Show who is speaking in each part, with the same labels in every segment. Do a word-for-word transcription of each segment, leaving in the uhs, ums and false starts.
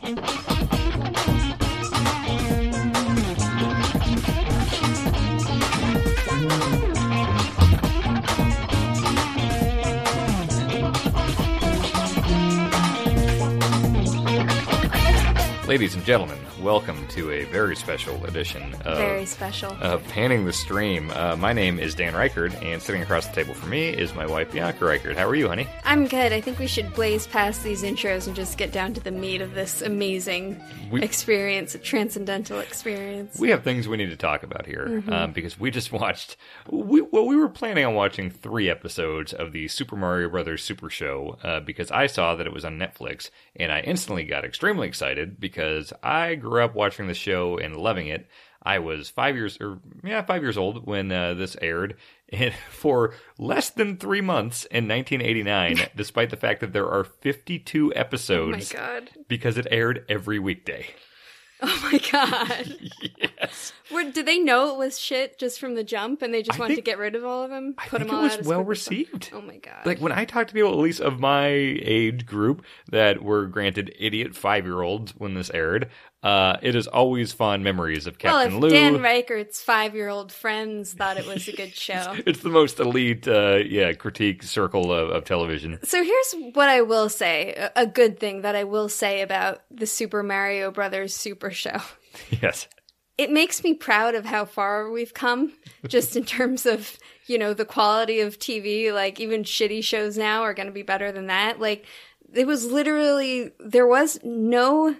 Speaker 1: Ladies and gentlemen, welcome to a very special edition of,
Speaker 2: very special.
Speaker 1: of Panning the Stream. Uh, my name is Dan Reichert, and sitting across the table from me is my wife, Bianca Reichert. How are you, honey?
Speaker 2: I'm good. I think we should blaze past these intros and just get down to the meat of this amazing we, experience, a transcendental experience.
Speaker 1: We have things we need to talk about here,
Speaker 2: mm-hmm.
Speaker 1: um, because we just watched... We, well, we were planning on watching three episodes of the Super Mario Brothers Super Show, uh, because I saw that it was on Netflix, and I instantly got extremely excited because Because I grew up watching the show and loving it. I was five years, or yeah, five years old when uh, this aired, and for less than three months in nineteen eighty-nine, despite the fact that there are fifty-two episodes.
Speaker 2: Oh my god!
Speaker 1: Because it aired every weekday.
Speaker 2: Oh my god!
Speaker 1: Yes.
Speaker 2: Were, did they know it was shit just from the jump, and they just
Speaker 1: I
Speaker 2: wanted
Speaker 1: think,
Speaker 2: to get rid of all of them?
Speaker 1: I
Speaker 2: Put
Speaker 1: think
Speaker 2: them all
Speaker 1: it was
Speaker 2: out as
Speaker 1: well
Speaker 2: quick as
Speaker 1: received.
Speaker 2: Oh my god!
Speaker 1: Like when I talk to people, at least of my age group, that were granted idiot five-year-olds when this aired, uh, it is always fond memories of Captain
Speaker 2: well, if
Speaker 1: Lou.
Speaker 2: Dan Reichert's five-year-old friends thought it was a good show.
Speaker 1: It's the most elite, uh, yeah, critique circle of, of television.
Speaker 2: So here's what I will say, a, a good thing that I will say about the Super Mario Brothers Super Show.
Speaker 1: Yes.
Speaker 2: It makes me proud of how far we've come, just in terms of, you know, the quality of T V. Like, even shitty shows now are going to be better than that. Like, it was literally, there was no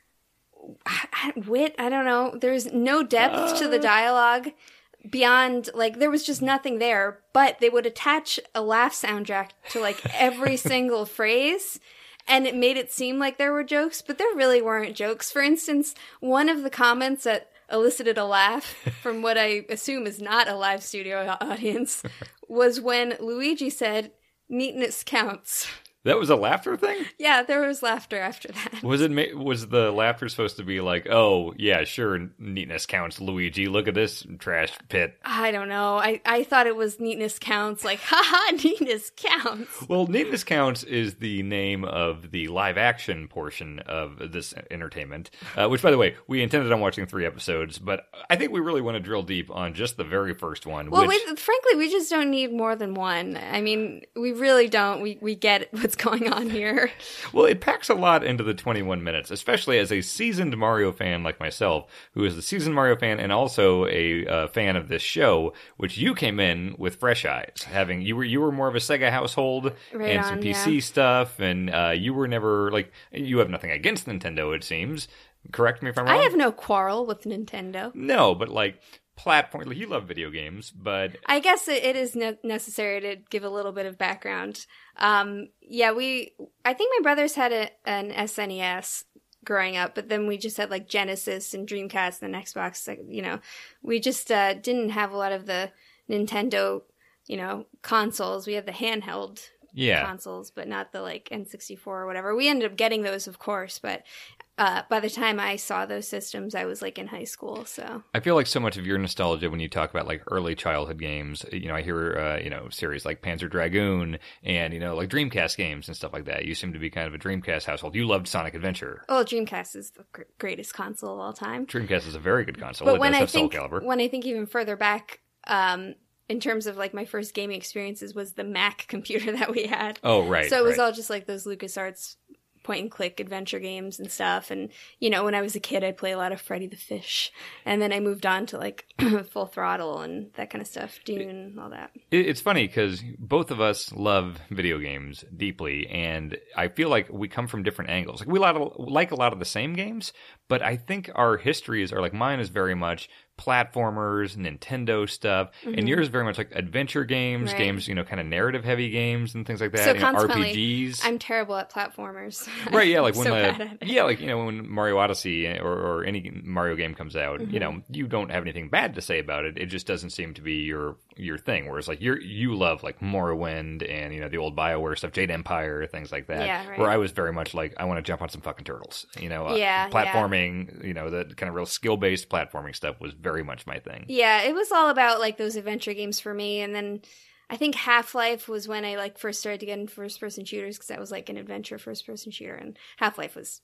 Speaker 2: wit, I don't know. There's no depth uh... to the dialogue beyond, like, there was just nothing there. But they would attach a laugh soundtrack to, like, every single phrase. And it made it seem like there were jokes, but there really weren't jokes. For instance, one of the comments that elicited a laugh from what I assume is not a live studio audience was when Luigi said, "Neatness counts."
Speaker 1: That was a laughter thing?
Speaker 2: Yeah, there was laughter after that.
Speaker 1: Was it? Was the laughter supposed to be like, oh, yeah, sure, neatness counts, Luigi. Look at this trash pit.
Speaker 2: I don't know. I, I thought it was neatness counts. Like, haha, neatness counts.
Speaker 1: Well, neatness counts is the name of the live action portion of this entertainment, uh, which, by the way, we intended on watching three episodes, but I think we really want to drill deep on just the very first one.
Speaker 2: Well,
Speaker 1: which...
Speaker 2: we, frankly, we just don't need more than one. I mean, we really don't. We, we get what's going on here.
Speaker 1: Well, it packs a lot into the twenty-one minutes, especially as a seasoned Mario fan like myself, who is a seasoned Mario fan and also a uh, fan of this show, which you came in with fresh eyes. Having you were you were more of a Sega household
Speaker 2: right
Speaker 1: and
Speaker 2: on,
Speaker 1: some P C
Speaker 2: yeah.
Speaker 1: stuff, and uh, you were never like you have nothing against Nintendo, it seems. Correct me if I'm wrong.
Speaker 2: I have no quarrel with Nintendo.
Speaker 1: No, but like. Platform, like you love video games, but
Speaker 2: I guess it, it is ne- necessary to give a little bit of background. Um, yeah, we, I think my brothers had a, an S N E S growing up, but then we just had like Genesis and Dreamcast and Xbox. Like, you know, we just uh, didn't have a lot of the Nintendo, you know, consoles. We had the handheld
Speaker 1: yeah.
Speaker 2: consoles, but not the like N sixty-four or whatever. We ended up getting those, of course, but Uh, by the time I saw those systems, I was like in high school. So
Speaker 1: I feel like so much of your nostalgia when you talk about like early childhood games, you know, I hear, uh, you know, series like Panzer Dragoon and, you know, like Dreamcast games and stuff like that. You seem to be kind of a Dreamcast household. You loved Sonic Adventure.
Speaker 2: Oh, Dreamcast is the gr- greatest console of all time.
Speaker 1: Dreamcast is a very good console.
Speaker 2: But
Speaker 1: it
Speaker 2: when
Speaker 1: does
Speaker 2: I
Speaker 1: have Soul
Speaker 2: think,
Speaker 1: Calibur.
Speaker 2: when I think even further back, um, in terms of like my first gaming experiences was the Mac computer that we had.
Speaker 1: Oh, right.
Speaker 2: So it was
Speaker 1: right.
Speaker 2: all just like those LucasArts point and click adventure games and stuff. And, you know, when I was a kid, I'd play a lot of Freddy the Fish. And then I moved on to like Full Throttle and that kind of stuff, Dune and all that.
Speaker 1: It's funny because both of us love video games deeply. And I feel like we come from different angles. Like we like a lot of the same games, but I think our histories are like mine is very much platformers, Nintendo stuff, mm-hmm. and yours very much like adventure games, right. games, you know, kind of narrative heavy games and things like that.
Speaker 2: So
Speaker 1: you know,
Speaker 2: consequently,
Speaker 1: R P Gs.
Speaker 2: I'm terrible at platformers.
Speaker 1: Right, yeah, like
Speaker 2: I'm
Speaker 1: when
Speaker 2: so
Speaker 1: the
Speaker 2: bad at it.
Speaker 1: yeah, like you know, when Mario Odyssey or, or any Mario game comes out,
Speaker 2: mm-hmm.
Speaker 1: you know, you don't have anything bad to say about it. It just doesn't seem to be your your thing. Whereas like you you love like Morrowind and you know the old BioWare stuff, Jade Empire, things like that.
Speaker 2: Yeah, right.
Speaker 1: Where I was very much like I want to jump on some fucking turtles. You know, uh,
Speaker 2: yeah,
Speaker 1: platforming.
Speaker 2: Yeah.
Speaker 1: You know, the kind of real skill based platforming stuff was very much my thing.
Speaker 2: Yeah, it was all about like those adventure games for me, and then I think Half-Life was when I like first started to get into first person shooters because that was like an adventure first person shooter, and Half-Life was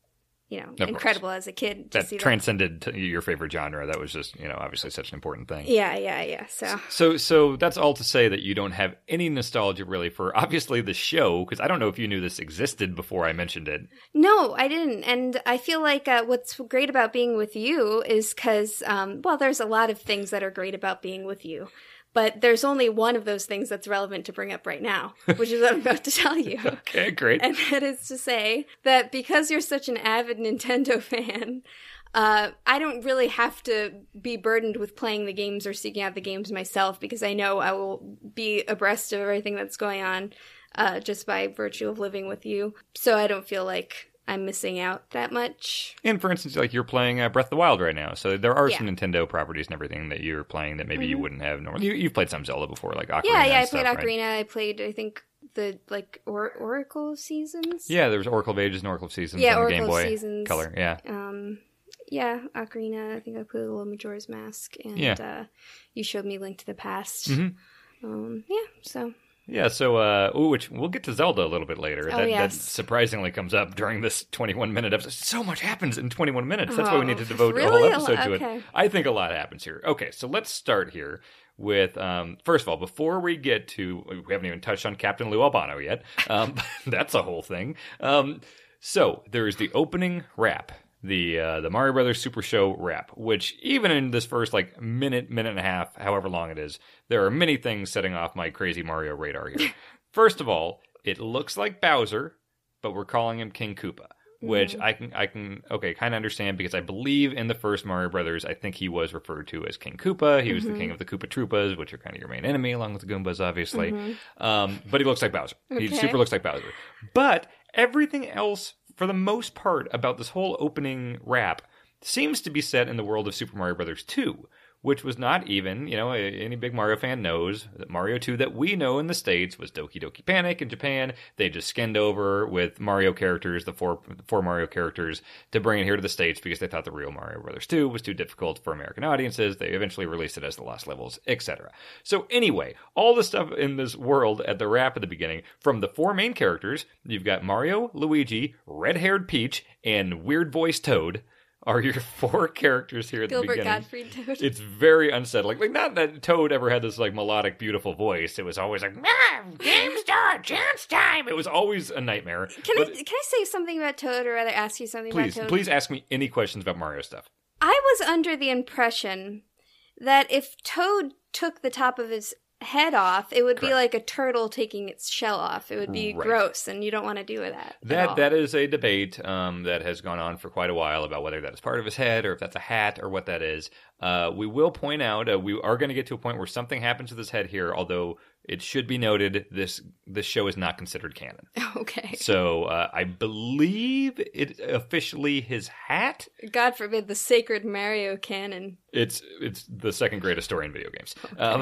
Speaker 2: you know,
Speaker 1: Of
Speaker 2: incredible
Speaker 1: course.
Speaker 2: as a kid to
Speaker 1: That
Speaker 2: see
Speaker 1: transcended to your favorite genre. That was just, you know, obviously such an important thing.
Speaker 2: that. Yeah, yeah, yeah. So,
Speaker 1: So, so that's all to say that you don't have any nostalgia really for obviously the show, because I don't know if you knew this existed before I mentioned it.
Speaker 2: no, I didn't. And I feel like uh, what's great about being with you is because, um, well, there's a lot of things that are great about being with you. But there's only one of those things that's relevant to bring up right now, which is what I'm about to tell you.
Speaker 1: Okay, great.
Speaker 2: And that is to say that because you're such an avid Nintendo fan, uh, I don't really have to be burdened with playing the games or seeking out the games myself, because I know I will be abreast of everything that's going on uh, just by virtue of living with you. So I don't feel like I'm missing out that much.
Speaker 1: And for instance, like you're playing uh, Breath of the Wild right now, so there are
Speaker 2: Yeah.
Speaker 1: some Nintendo properties and everything that you're playing that maybe
Speaker 2: Mhm.
Speaker 1: you wouldn't have normally. You, you've played some Zelda before, like Ocarina.
Speaker 2: Yeah, yeah,
Speaker 1: and
Speaker 2: I played
Speaker 1: stuff, right?
Speaker 2: Ocarina. I played, I think, the like or- Oracle Seasons.
Speaker 1: Yeah, there was Oracle of Ages and Oracle of Seasons
Speaker 2: Yeah,
Speaker 1: on the
Speaker 2: Oracle
Speaker 1: Game
Speaker 2: of
Speaker 1: Boy
Speaker 2: Seasons.
Speaker 1: Color. Yeah,
Speaker 2: Um, yeah, Ocarina. I think I played a little Majora's Mask, and
Speaker 1: Yeah.
Speaker 2: uh, you showed me Link to the Past.
Speaker 1: Mhm.
Speaker 2: Um, yeah, so
Speaker 1: yeah. So, uh, ooh, which we'll get to Zelda a little bit later.
Speaker 2: Oh,
Speaker 1: that, that
Speaker 2: yes.
Speaker 1: surprisingly comes up during this twenty-one minute episode. So much happens in twenty-one minutes. That's why we
Speaker 2: Oh,
Speaker 1: need to devote
Speaker 2: really?
Speaker 1: a whole
Speaker 2: A
Speaker 1: episode
Speaker 2: lo-
Speaker 1: to
Speaker 2: okay.
Speaker 1: it. I think a lot happens here. Okay, so let's start here with um, first of all, before we get to, we haven't even touched on Captain Lou Albano yet. Um, that's a whole thing. Um, so there is the opening rap. The uh, the Mario Brothers Super Show rap, which even in this first like minute, minute and a half, however long it is, there are many things setting off my crazy Mario radar here. First of all, it looks like Bowser, but we're calling him King Koopa, which
Speaker 2: Mhm.
Speaker 1: I can I can okay kind of understand, because I believe in the first Mario Brothers, I think he was referred to as King Koopa. He was
Speaker 2: Mhm.
Speaker 1: the king of the Koopa Troopas, which are kind of your main enemy, along with the Goombas, obviously.
Speaker 2: Mhm.
Speaker 1: Um, but he looks like Bowser. He
Speaker 2: Okay.
Speaker 1: super looks like Bowser. But everything else, for the most part, about this whole opening rap seems to be set in the world of Super Mario Brothers two, which was not even, you know, any big Mario fan knows that Mario two that we know in the States was Doki Doki Panic in Japan. They just skinned over with Mario characters, the four the four Mario characters, to bring it here to the States because they thought the real Mario Brothers two was too difficult for American audiences. They eventually released it as the Lost Levels, et cetera. So anyway, all the stuff in this world at the rap at the beginning, from the four main characters, you've got Mario, Luigi, red-haired Peach, and weird-voiced Toad, are your four characters here at
Speaker 2: Gilbert
Speaker 1: the beginning.
Speaker 2: Gottfried Toad.
Speaker 1: It's very unsettling. Like, not that Toad ever had this, like, melodic, beautiful voice. It was always like, ah, game start, chance time. It was always a nightmare.
Speaker 2: Can
Speaker 1: But
Speaker 2: I can I say something about Toad, or rather ask you something
Speaker 1: please,
Speaker 2: about Toad?
Speaker 1: please ask me any questions about Mario stuff.
Speaker 2: I was under the impression that if Toad took the top of his head off, it would be
Speaker 1: Correct.
Speaker 2: like a turtle taking its shell off. It would be
Speaker 1: Right.
Speaker 2: gross, and you don't want to do that. at
Speaker 1: That
Speaker 2: all.
Speaker 1: that is a debate um, that has gone on for quite a while about whether that is part of his head or if that's a hat or what that is. Uh, we will point out uh, we are going to get to a point where something happens with his head here, although it should be noted this this show is not considered canon.
Speaker 2: Okay.
Speaker 1: So uh, I believe it's officially his hat.
Speaker 2: God forbid the sacred Mario canon.
Speaker 1: It's it's the second greatest story in video games. Um,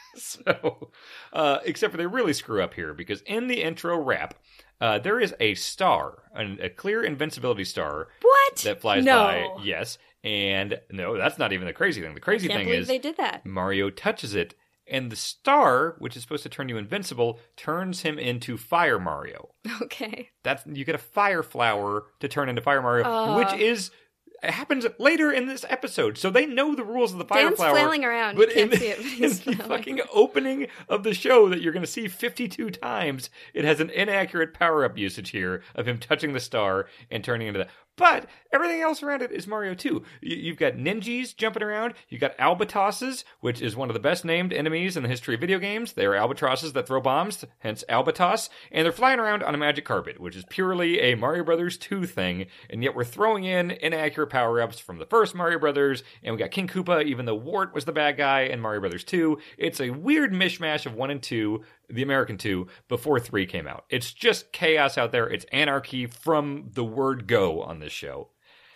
Speaker 1: so, uh, except for they really screw up here, because in the intro rap, uh, there is a star, an, a clear invincibility star
Speaker 2: What?
Speaker 1: that flies
Speaker 2: no.
Speaker 1: by. Yes, and no, that's not even the crazy thing. The crazy
Speaker 2: Can't
Speaker 1: thing
Speaker 2: believe
Speaker 1: is
Speaker 2: they did that.
Speaker 1: Mario touches it, and the star, which is supposed to turn you invincible, turns him into Fire Mario.
Speaker 2: Okay.
Speaker 1: That's you get a fire flower to turn into Fire Mario,
Speaker 2: Uh.
Speaker 1: which is it happens later in this episode, so they know the rules of the fire
Speaker 2: Dan's
Speaker 1: flower.
Speaker 2: flailing around.
Speaker 1: But
Speaker 2: You
Speaker 1: in,
Speaker 2: can't see it, but
Speaker 1: in
Speaker 2: he's
Speaker 1: the
Speaker 2: flailing.
Speaker 1: fucking opening of the show that you're going to see fifty-two times, it has an inaccurate power-up usage here of him touching the star and turning into that. But everything else around it is Mario two. You, you've got ninjas jumping around. You've got albatrosses, which is one of the best named enemies in the history of video games. They are albatrosses that throw bombs, hence albatos. And they're flying around on a magic carpet, which is purely a Mario Brothers two thing. And yet we're throwing in inaccurate power-ups from the first Mario Brothers. And we got King Koopa, even though Wart was the bad guy in Mario Brothers two. It's a weird mishmash of one and two, the American two, before three came out. It's just chaos out there. It's anarchy from the word go on this show.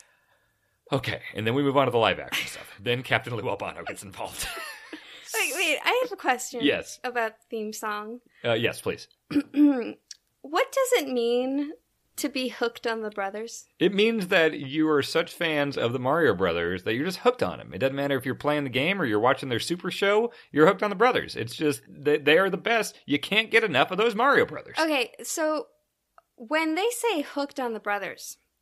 Speaker 1: Okay, and then we move on to the live action stuff. Then Captain Lou Albano gets involved.
Speaker 2: Wait, wait. I have a question.
Speaker 1: Yes.
Speaker 2: About the theme song.
Speaker 1: Uh, yes, please.
Speaker 2: What does it mean to be hooked on the brothers?
Speaker 1: It means that you are such fans of the Mario Brothers that you're just hooked on them. It doesn't matter if you're playing the game or you're watching their Super Show, you're hooked on the brothers. It's just that they are the best. You can't get enough of those Mario Brothers.
Speaker 2: Okay, so when they say hooked on the brothers,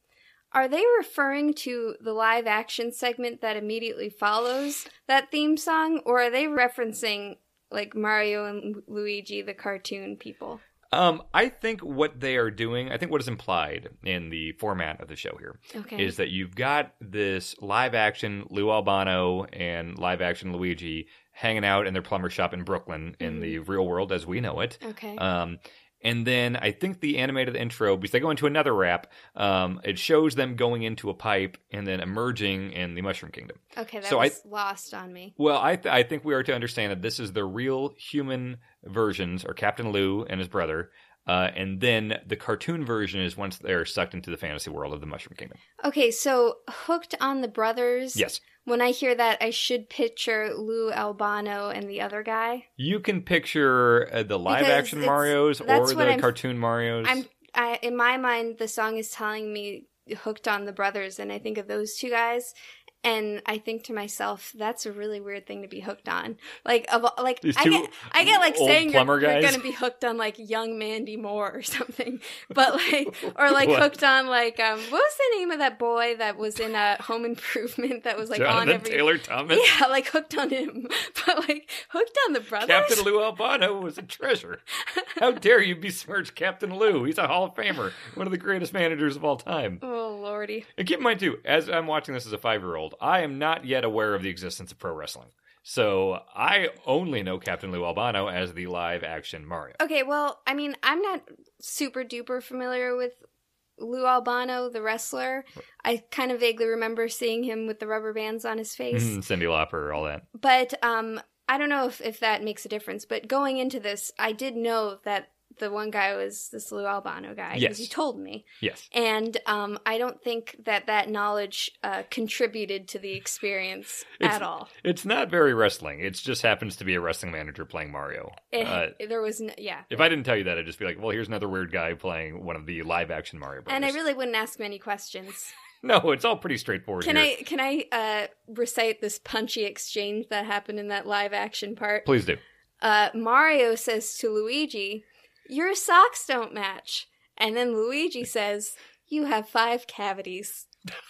Speaker 2: Are they referring to the live action segment that immediately follows that theme song, or are they referencing like Mario and Luigi, the cartoon people?
Speaker 1: Um, I think what they are doing, I think what is implied in the format of the show here,
Speaker 2: Okay.
Speaker 1: is that you've got this live action Lou Albano and live action Luigi hanging out in their plumber shop in Brooklyn in
Speaker 2: Mhm.
Speaker 1: the real world as we know it.
Speaker 2: Okay.
Speaker 1: Um, and then I think the animated intro, because they go into another rap, um, it shows them going into a pipe and then emerging in the Mushroom Kingdom.
Speaker 2: okay, that
Speaker 1: so
Speaker 2: was lost on me.
Speaker 1: Well, I th- I think we are to understand that this is the real human versions, or Captain Lou and his brother, uh, and then the cartoon version is once they're sucked into the fantasy world of the Mushroom Kingdom.
Speaker 2: Okay, so Hooked on the Brothers.
Speaker 1: Yes.
Speaker 2: When I hear that, I should picture Lou Albano and the other guy.
Speaker 1: You can picture uh, the live
Speaker 2: Because
Speaker 1: action
Speaker 2: it's-
Speaker 1: Marios or
Speaker 2: that's what
Speaker 1: the
Speaker 2: I'm-
Speaker 1: cartoon Marios.
Speaker 2: I'm I, in my mind, the song is telling me Hooked on the Brothers, and I think of those two guys, and I think to myself, that's a really weird thing to be hooked on. Like, of like
Speaker 1: These
Speaker 2: I
Speaker 1: two
Speaker 2: get, I get like
Speaker 1: old
Speaker 2: saying you're,
Speaker 1: plumber
Speaker 2: you're
Speaker 1: guys?
Speaker 2: going to be hooked on like young Mandy Moore or something, but like, or like
Speaker 1: What?
Speaker 2: hooked on like, um, what was the name of that boy that was in a Home Improvement that was like
Speaker 1: Jonathan
Speaker 2: on every
Speaker 1: Taylor Thomas.
Speaker 2: Yeah, like hooked on him, but like hooked on the brothers.
Speaker 1: Captain Lou Albano was a treasure. How dare you besmirch Captain Lou? He's a Hall of Famer, one of the greatest managers of all time.
Speaker 2: Oh lordy!
Speaker 1: And keep in mind, too, as I'm watching this as a five-year-old, I am not yet aware of the existence of pro wrestling. So I only know Captain Lou Albano as the live-action Mario.
Speaker 2: Okay, well, I mean, I'm not super duper familiar with Lou Albano, the wrestler. I kind of vaguely remember seeing him with the rubber bands on his face.
Speaker 1: Mhm, Cyndi Lauper, all that.
Speaker 2: But um, I don't know if, if that makes a difference. But going into this, I did know that the one guy was this Lou Albano guy.
Speaker 1: Yes.
Speaker 2: Because he told me.
Speaker 1: Yes.
Speaker 2: And um, I don't think that that knowledge uh, contributed to the experience at all.
Speaker 1: It's not very wrestling. It just happens to be a wrestling manager playing Mario.
Speaker 2: It,
Speaker 1: Uh,
Speaker 2: there was, no, yeah.
Speaker 1: if I didn't tell you that, I'd just be like, well, here's another weird guy playing one of the live-action Mario brothers.
Speaker 2: And I really wouldn't ask many questions.
Speaker 1: No, it's all pretty straightforward
Speaker 2: Can
Speaker 1: here.
Speaker 2: I can I uh, recite this punchy exchange that happened in that live action part?
Speaker 1: Please do.
Speaker 2: Uh, Mario says to Luigi, "Your socks don't match," and then Luigi says, "You have five cavities."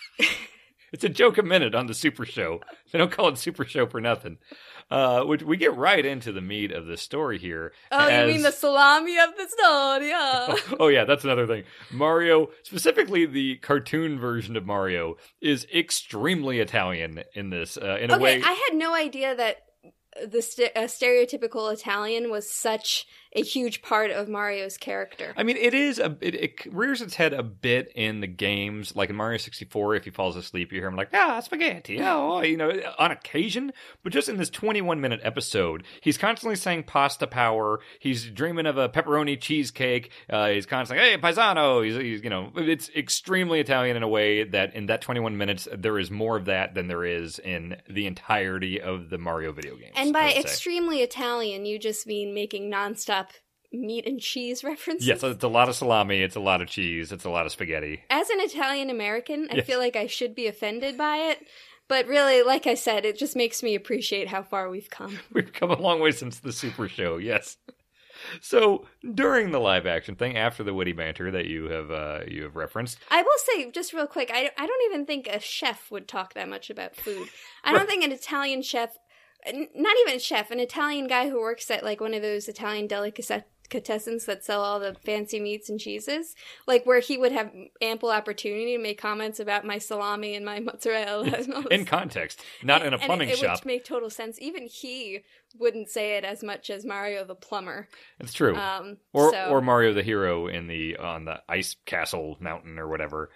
Speaker 1: It's a joke a minute on the Super Show. They don't call it Super Show for nothing. Uh, which we get right into the meat of the story here.
Speaker 2: Oh,
Speaker 1: as-
Speaker 2: you mean the salami of the story? Yeah.
Speaker 1: Oh yeah, that's another thing. Mario, specifically the cartoon version of Mario, is extremely Italian in this. Uh, in a
Speaker 2: Okay,
Speaker 1: way,
Speaker 2: I had no idea that the st- uh, stereotypical Italian was such a huge part of Mario's character.
Speaker 1: I mean, it is a it, it rears its head a bit in the games, like in Mario sixty-four. If he falls asleep, you hear him like ah spaghetti, oh you know, on occasion. But just in this twenty-one minute episode, he's constantly saying pasta power. He's dreaming of a pepperoni cheesecake. Uh, he's constantly hey paisano. He's, he's you know, it's extremely Italian in a way that in that twenty-one minutes there is more of that than there is in the entirety of the Mario video games.
Speaker 2: And by
Speaker 1: I would say.
Speaker 2: extremely Italian, you just mean making nonstop meat and cheese references?
Speaker 1: Yes, it's a lot of salami, it's a lot of cheese, it's a lot of spaghetti.
Speaker 2: As an Italian American, I
Speaker 1: Yes.
Speaker 2: feel like I should be offended by it. But really, like I said, it just makes me appreciate how far we've come.
Speaker 1: We've come a long way since the Super Show, yes. So during the live action thing, after the witty banter that you have uh, you have referenced,
Speaker 2: I will say, just real quick, I, I don't even think a chef would talk that much about food. I don't think an Italian chef, n- not even a chef, an Italian guy who works at like one of those Italian delicatessens that sell all the fancy meats and cheeses, like where he would have ample opportunity to make comments about my salami and my mozzarella. And all this.
Speaker 1: in context, not in a
Speaker 2: And
Speaker 1: plumbing
Speaker 2: it, it
Speaker 1: shop.
Speaker 2: would make total sense. Even he wouldn't say it as much as Mario the plumber.
Speaker 1: It's true.
Speaker 2: Um,
Speaker 1: or
Speaker 2: so.
Speaker 1: or Mario the hero in the on the ice castle mountain or whatever.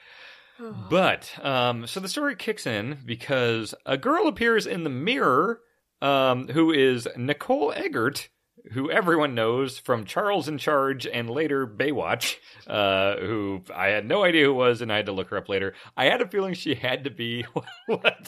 Speaker 1: But um, so the story kicks in because a girl appears in the mirror, um, who is Nicole Eggert, who everyone knows from Charles in Charge and later Baywatch, uh, who I had no idea who was, and I had to look her up later. I had a feeling she had to be what?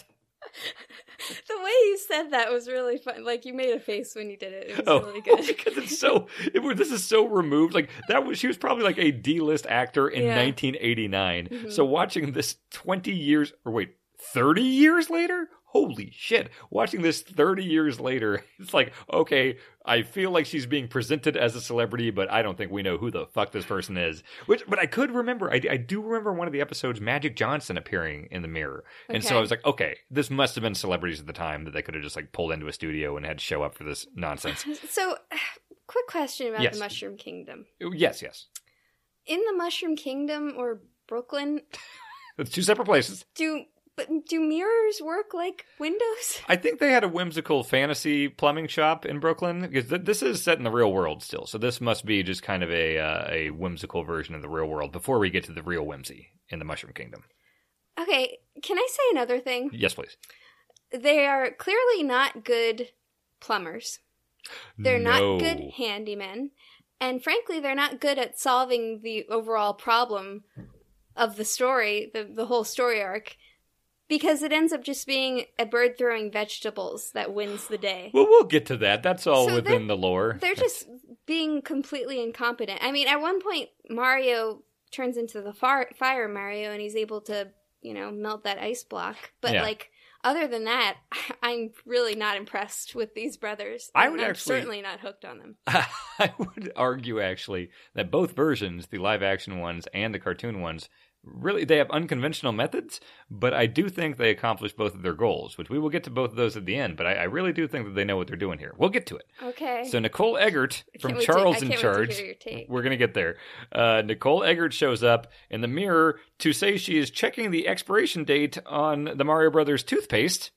Speaker 2: The way you said that was really fun. Like, you made a face when you did it. It was
Speaker 1: Oh,
Speaker 2: really good.
Speaker 1: because it's so. It, was- this is so removed. Like that was. She was probably like a D-list actor in
Speaker 2: Yeah.
Speaker 1: nineteen eighty-nine.
Speaker 2: Mhm.
Speaker 1: So watching this twenty years, or wait, thirty years later? Holy shit. Watching this thirty years later, it's like, okay, I feel like she's being presented as a celebrity, but I don't think we know who the fuck this person is. Which, but I could remember, I, I do remember one of the episodes, Magic Johnson appearing in the mirror. And
Speaker 2: Okay.
Speaker 1: so I was like, okay, this must have been celebrities at the time that they could have just like pulled into a studio and had to show up for this nonsense.
Speaker 2: So, quick question about
Speaker 1: Yes.
Speaker 2: the Mushroom Kingdom.
Speaker 1: Yes, yes.
Speaker 2: In the Mushroom Kingdom or Brooklyn,
Speaker 1: It's two separate places.
Speaker 2: do but do mirrors work like windows?
Speaker 1: I think they had a whimsical fantasy plumbing shop in Brooklyn because th- this is set in the real world still. So this must be just kind of a uh, a whimsical version of the real world before we get to the real whimsy in the Mushroom Kingdom.
Speaker 2: Okay, can I say another thing?
Speaker 1: Yes, please.
Speaker 2: They are clearly not good plumbers. They're
Speaker 1: No.
Speaker 2: not good handymen. And frankly, they're not good at solving the overall problem of the story, the, the whole story arc, because it ends up just being a bird throwing vegetables that wins the day.
Speaker 1: Well, we'll get to that. That's all
Speaker 2: So
Speaker 1: within
Speaker 2: they're-
Speaker 1: the lore.
Speaker 2: They're just being completely incompetent. I mean, at one point, Mario turns into the far- fire Mario and he's able to, you know, melt that ice block. But,
Speaker 1: Yeah.
Speaker 2: like, other than that, I'm really not impressed with these brothers.
Speaker 1: I
Speaker 2: And
Speaker 1: would
Speaker 2: I'm
Speaker 1: actually-
Speaker 2: certainly not hooked on them.
Speaker 1: I would argue actually that both versions, the live action ones and the cartoon ones, really they have unconventional methods, but I do think they accomplish both of their goals, which we will get to both of those at the end. But I, I really do think that they know what they're doing here. We'll get to it.
Speaker 2: Okay.
Speaker 1: So Nicole Eggert
Speaker 2: I
Speaker 1: from
Speaker 2: can't wait to-
Speaker 1: Charles
Speaker 2: I
Speaker 1: in
Speaker 2: can't wait to
Speaker 1: Charge.
Speaker 2: hear your take.
Speaker 1: We're gonna get there. Uh, Nicole Eggert shows up in the mirror to say she is checking the expiration date on the Mario Brothers toothpaste.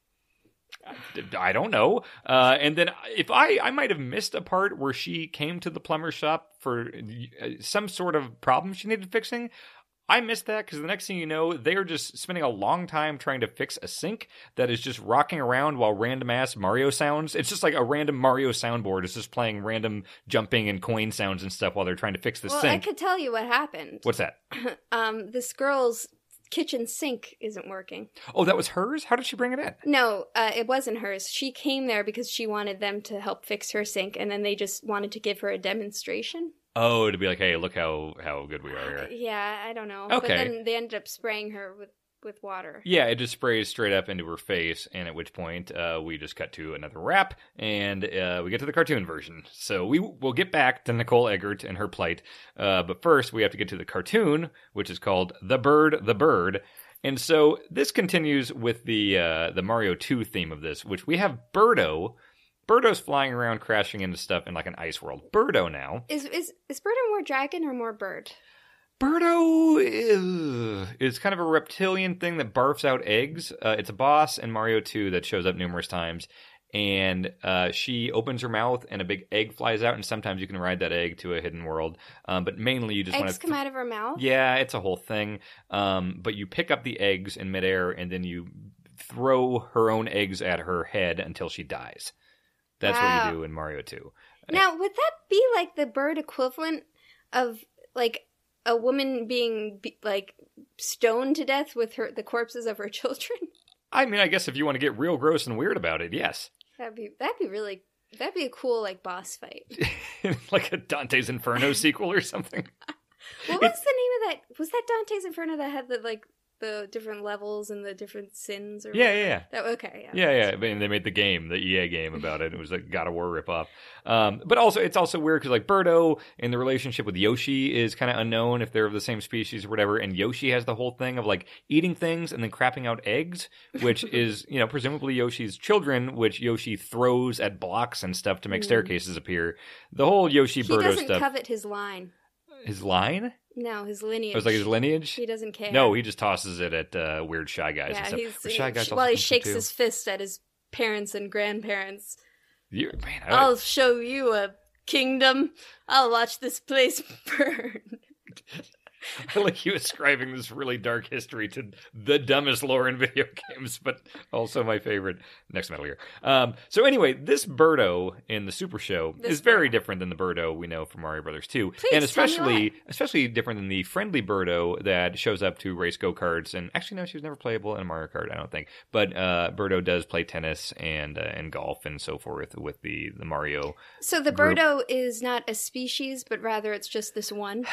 Speaker 1: I don't know. Uh, and then if I, I might have missed a part where she came to the plumber shop for uh, some sort of problem she needed fixing. I missed that because the next thing you know, they are just spending a long time trying to fix a sink that is just rocking around while random ass Mario sounds. It's just like a random Mario soundboard. It's just playing random jumping and coin sounds and stuff while they're trying to fix the
Speaker 2: well,
Speaker 1: sink.
Speaker 2: I could tell you what happened.
Speaker 1: What's that?
Speaker 2: Um, this girl's kitchen sink isn't working.
Speaker 1: Oh, that was hers? How did she bring it in?
Speaker 2: No, uh, it wasn't hers. She came there because she wanted them to help fix her sink, and then they just wanted to give her a demonstration.
Speaker 1: Oh, to be like, hey, look how, how good we are here.
Speaker 2: Yeah, I don't know.
Speaker 1: Okay.
Speaker 2: But then they ended up spraying her with, with water.
Speaker 1: Yeah, it just sprays straight up into her face, and at which point uh, we just cut to another wrap, and uh, we get to the cartoon version. So we will get back to Nicole Eggert and her plight, uh, but first we have to get to the cartoon, which is called The Bird, the Bird. And so this continues with the uh, the Mario two theme of this, which we have Birdo. Birdo's flying around, crashing into stuff in like an ice world. Birdo now.
Speaker 2: Is is is Birdo more dragon or more bird?
Speaker 1: Birdo is, is kind of a reptilian thing that barfs out eggs. Uh, it's a boss in Mario two that shows up numerous times. And uh, she opens her mouth and a big egg flies out. And sometimes you can ride that egg to a hidden world. Um, but mainly you just want
Speaker 2: Eggs
Speaker 1: to...
Speaker 2: come out of her mouth?
Speaker 1: Yeah, it's a whole thing. Um, but you pick up the eggs in midair and then you throw her own eggs at her head until she dies. That's
Speaker 2: Wow.
Speaker 1: what you do in Mario two.
Speaker 2: Now, would that be like the bird equivalent of like a woman being be, like stoned to death with her the corpses of her children?
Speaker 1: I mean, I guess if you want to get real gross and weird about it, yes.
Speaker 2: That'd be that'd be really that'd be a cool like boss fight.
Speaker 1: Like a Dante's Inferno sequel or something.
Speaker 2: What was the name of that? Was that Dante's Inferno that had the like the different levels and the different sins? Or
Speaker 1: Yeah,
Speaker 2: whatever?
Speaker 1: yeah, yeah.
Speaker 2: That, okay, yeah.
Speaker 1: Yeah, yeah. I mean, they made the game, the E A game about it. It was a God of War ripoff. Um, but also, it's also weird because like Birdo in the relationship with Yoshi is kind of unknown if they're of the same species or whatever. And Yoshi has the whole thing of like eating things and then crapping out eggs, which is, you know, presumably Yoshi's children, which Yoshi throws at blocks and stuff to make
Speaker 2: Mm.
Speaker 1: staircases appear. The whole Yoshi
Speaker 2: He
Speaker 1: Birdo
Speaker 2: doesn't
Speaker 1: stuff.
Speaker 2: covet his line.
Speaker 1: His line?
Speaker 2: No, his lineage.
Speaker 1: It was like his lineage?
Speaker 2: He doesn't care.
Speaker 1: No, he just tosses it at uh, weird shy guys and
Speaker 2: yeah,
Speaker 1: stuff.
Speaker 2: he's
Speaker 1: But shy guys also
Speaker 2: while he
Speaker 1: come from
Speaker 2: shakes
Speaker 1: too.
Speaker 2: his fist at his parents and grandparents.
Speaker 1: You, man, I,
Speaker 2: I'll show you a kingdom. I'll watch this place burn.
Speaker 1: I like you ascribing this really dark history to the dumbest lore in video games, but also my favorite. Next Metal Gear. Um, so anyway, this Birdo in the Super Show
Speaker 2: This
Speaker 1: is very
Speaker 2: Birdo.
Speaker 1: different than the Birdo we know from Mario Brothers two,
Speaker 2: Please
Speaker 1: and
Speaker 2: tell me
Speaker 1: especially
Speaker 2: why.
Speaker 1: especially different than the friendly Birdo that shows up to race go karts. And actually, no, she was never playable in a Mario Kart, I don't think. But uh, Birdo does play tennis and uh, and golf and so forth with the the Mario.
Speaker 2: So the
Speaker 1: Group.
Speaker 2: Birdo is not a species, but rather it's just this one.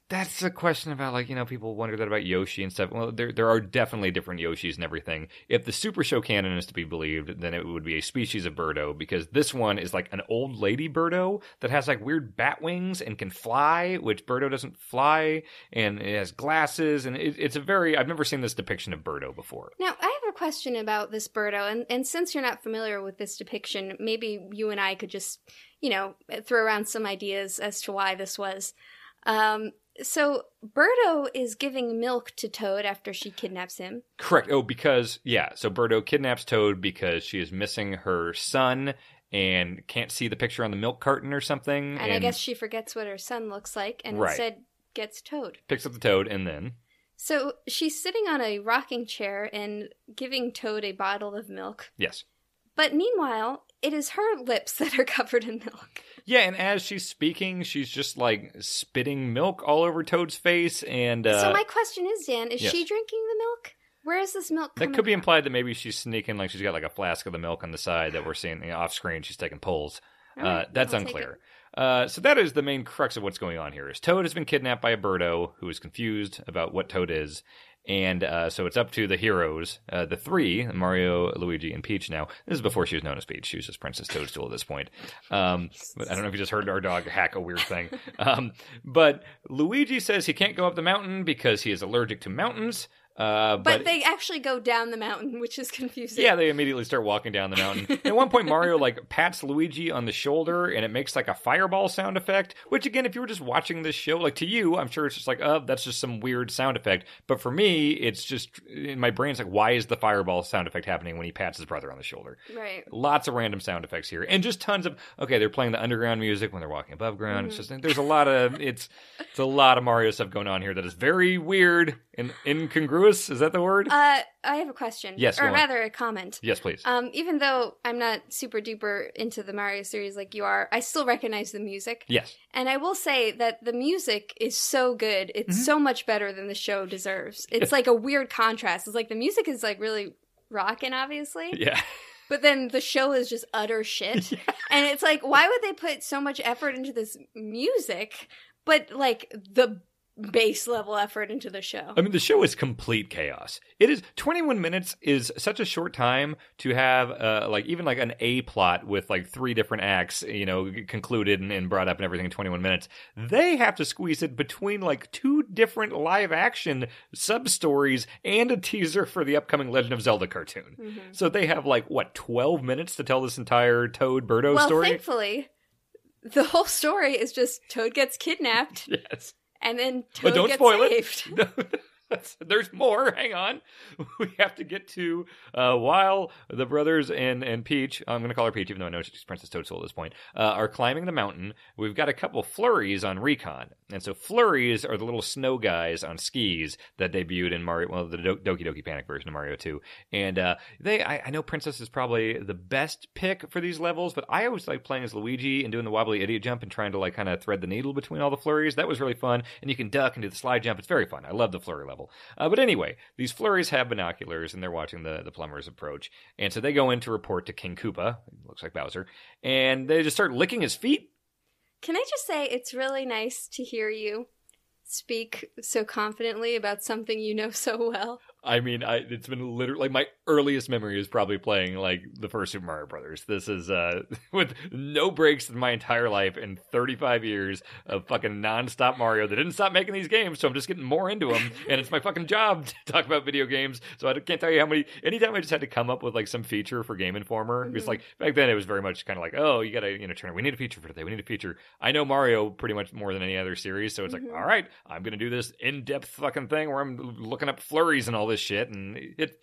Speaker 1: That's a question about, like, you know, people wonder that about Yoshi and stuff. Well, there there are definitely different Yoshis and everything. If the Super Show canon is to be believed, then it would be a species of Birdo, because this one is like an old lady Birdo that has like weird bat wings and can fly, which Birdo doesn't fly, and it has glasses, and it, it's a very, I've never seen this depiction of Birdo before.
Speaker 2: Now, I have a question about this Birdo, and, and since you're not familiar with this depiction, maybe you and I could just, you know, throw around some ideas as to why this was. Um... So, Birdo is giving milk to Toad after she kidnaps him.
Speaker 1: Correct. Oh, because, yeah, so Birdo kidnaps Toad because she is missing her son and can't see the picture on the milk carton or something.
Speaker 2: And, and I guess she forgets what her son looks like and
Speaker 1: right.
Speaker 2: instead gets Toad.
Speaker 1: Picks up the Toad and then...
Speaker 2: So, she's sitting on a rocking chair and giving Toad a bottle of milk.
Speaker 1: Yes.
Speaker 2: But meanwhile, it is her lips that are covered in milk.
Speaker 1: Yeah, and as she's speaking, she's just, like, spitting milk all over Toad's face, and... Uh,
Speaker 2: so my question is, Dan, is
Speaker 1: yes.
Speaker 2: she drinking the milk? Where is this milk coming
Speaker 1: That could be
Speaker 2: from?
Speaker 1: implied that maybe she's sneaking, like, she's got, like, a flask of the milk on the side that we're seeing you know, off-screen. She's taking pulls.
Speaker 2: Right,
Speaker 1: uh, that's
Speaker 2: I'll
Speaker 1: unclear. Uh, so that is the main crux of what's going on here, is Toad has been kidnapped by a Birdo who is confused about what Toad is. And uh, so it's up to the heroes, uh, the three, Mario, Luigi, and Peach now. This is before she was known as Peach. She was just Princess Toadstool at this point. Um, but I don't know if you just heard our dog hack a weird thing. Um, but Luigi says he can't go up the mountain because he is allergic to mountains. Uh,
Speaker 2: but,
Speaker 1: but
Speaker 2: they actually go down the mountain, which is confusing.
Speaker 1: Yeah, they immediately start walking down the mountain. At one point, Mario like pats Luigi on the shoulder, and it makes like a fireball sound effect. Which, again, if you were just watching this show, like to you, I'm sure it's just like, oh, that's just some weird sound effect. But for me, it's just in my brain, it's like, why is the fireball sound effect happening when he pats his brother on the shoulder?
Speaker 2: Right.
Speaker 1: Lots of random sound effects here, and just tons of okay. They're playing the underground music when they're walking above ground. Mm-hmm. It's just there's a lot of it's it's a lot of Mario stuff going on here that is very weird and incongruous. Is that the word?
Speaker 2: Uh, I have a question.
Speaker 1: Yes,
Speaker 2: or rather a comment.
Speaker 1: Yes, please.
Speaker 2: Um, even though I'm not super duper into the Mario series like you are, I still recognize the music.
Speaker 1: Yes.
Speaker 2: And I will say that the music is so good. It's mm-hmm. so much better than the show deserves. It's like a weird contrast. It's like the music is like really rocking, obviously.
Speaker 1: Yeah.
Speaker 2: But then the show is just utter shit. Yeah. And it's like, why would they put so much effort into this music, but like the base level effort into the show?
Speaker 1: I mean, the show is complete chaos. It is twenty-one minutes is such a short time to have uh, like even like an A plot with like three different acts, you know, concluded and, and brought up and everything in twenty-one minutes. They have to squeeze it between like two different live action sub stories and a teaser for the upcoming Legend of Zelda cartoon. Mm-hmm. So they have like what twelve minutes to tell this entire Toad Birdo
Speaker 2: well,
Speaker 1: story.
Speaker 2: Well, thankfully, the whole story is just Toad gets kidnapped.
Speaker 1: Yes.
Speaker 2: And then Toad
Speaker 1: but don't
Speaker 2: gets
Speaker 1: spoil
Speaker 2: saved.
Speaker 1: It. No, there's more. Hang on. We have to get to uh, while the brothers and, and Peach, I'm going to call her Peach even though I know she's Princess Toadstool at this point, uh, are climbing the mountain. We've got a couple flurries on Recon. And so flurries are the little snow guys on skis that debuted in Mario, well, the Do- Doki Doki Panic version of Mario two. And uh, they, I, I know Princess is probably the best pick for these levels, but I always like playing as Luigi and doing the wobbly idiot jump and trying to like kind of thread the needle between all the flurries. That was really fun. And you can duck and do the slide jump. It's very fun. I love the flurry level. Uh, but anyway, these flurries have binoculars and they're watching the, the plumbers approach. And so they go in to report to King Koopa, looks like Bowser, and they just start licking his feet.
Speaker 2: Can I just say it's really nice to hear you speak so confidently about something you know so well?
Speaker 1: I mean, I, it's been literally, like, my earliest memory is probably playing, like, the first Super Mario Brothers. This is, uh, with no breaks in my entire life and thirty-five years of fucking nonstop Mario. They didn't stop making these games, so I'm just getting more into them, and it's my fucking job to talk about video games, so I can't tell you how many, anytime I just had to come up with, like, some feature for Game Informer, mm-hmm. it's like, back then it was very much kind of like, oh, you gotta, you know, turn, we need a feature for today, we need a feature. I know Mario pretty much more than any other series, so it's mm-hmm. like, all right, I'm gonna do this in-depth fucking thing where I'm looking up flurries and all this shit, and it,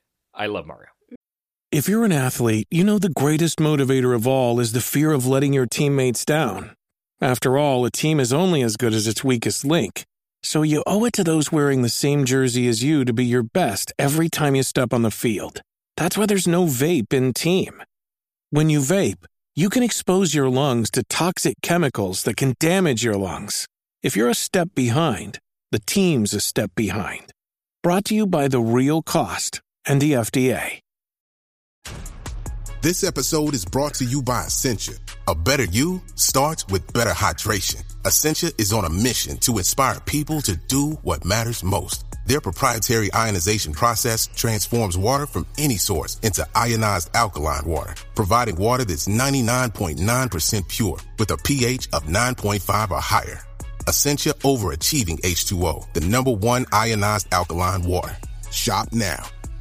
Speaker 1: I love Mario.
Speaker 3: If you're an athlete, you know the greatest motivator of all is the fear of letting your teammates down. After all, a team is only as good as its weakest link. So you owe it to those wearing the same jersey as you to be your best every time you step on the field. That's why there's no vape in team. When you vape, you can expose your lungs to toxic chemicals that can damage your lungs. If you're a step behind, the team's a step behind. Brought to you by The Real Cost and the F D A.
Speaker 4: This episode is brought to you by Essentia. A better you starts with better hydration. Essentia is on a mission to inspire people to do what matters most. Their proprietary ionization process transforms water from any source into ionized alkaline water, providing water that's ninety-nine point nine percent pure with a pH of nine point five or higher. Essentia Overachieving H two O, the number one ionized alkaline water. Shop now.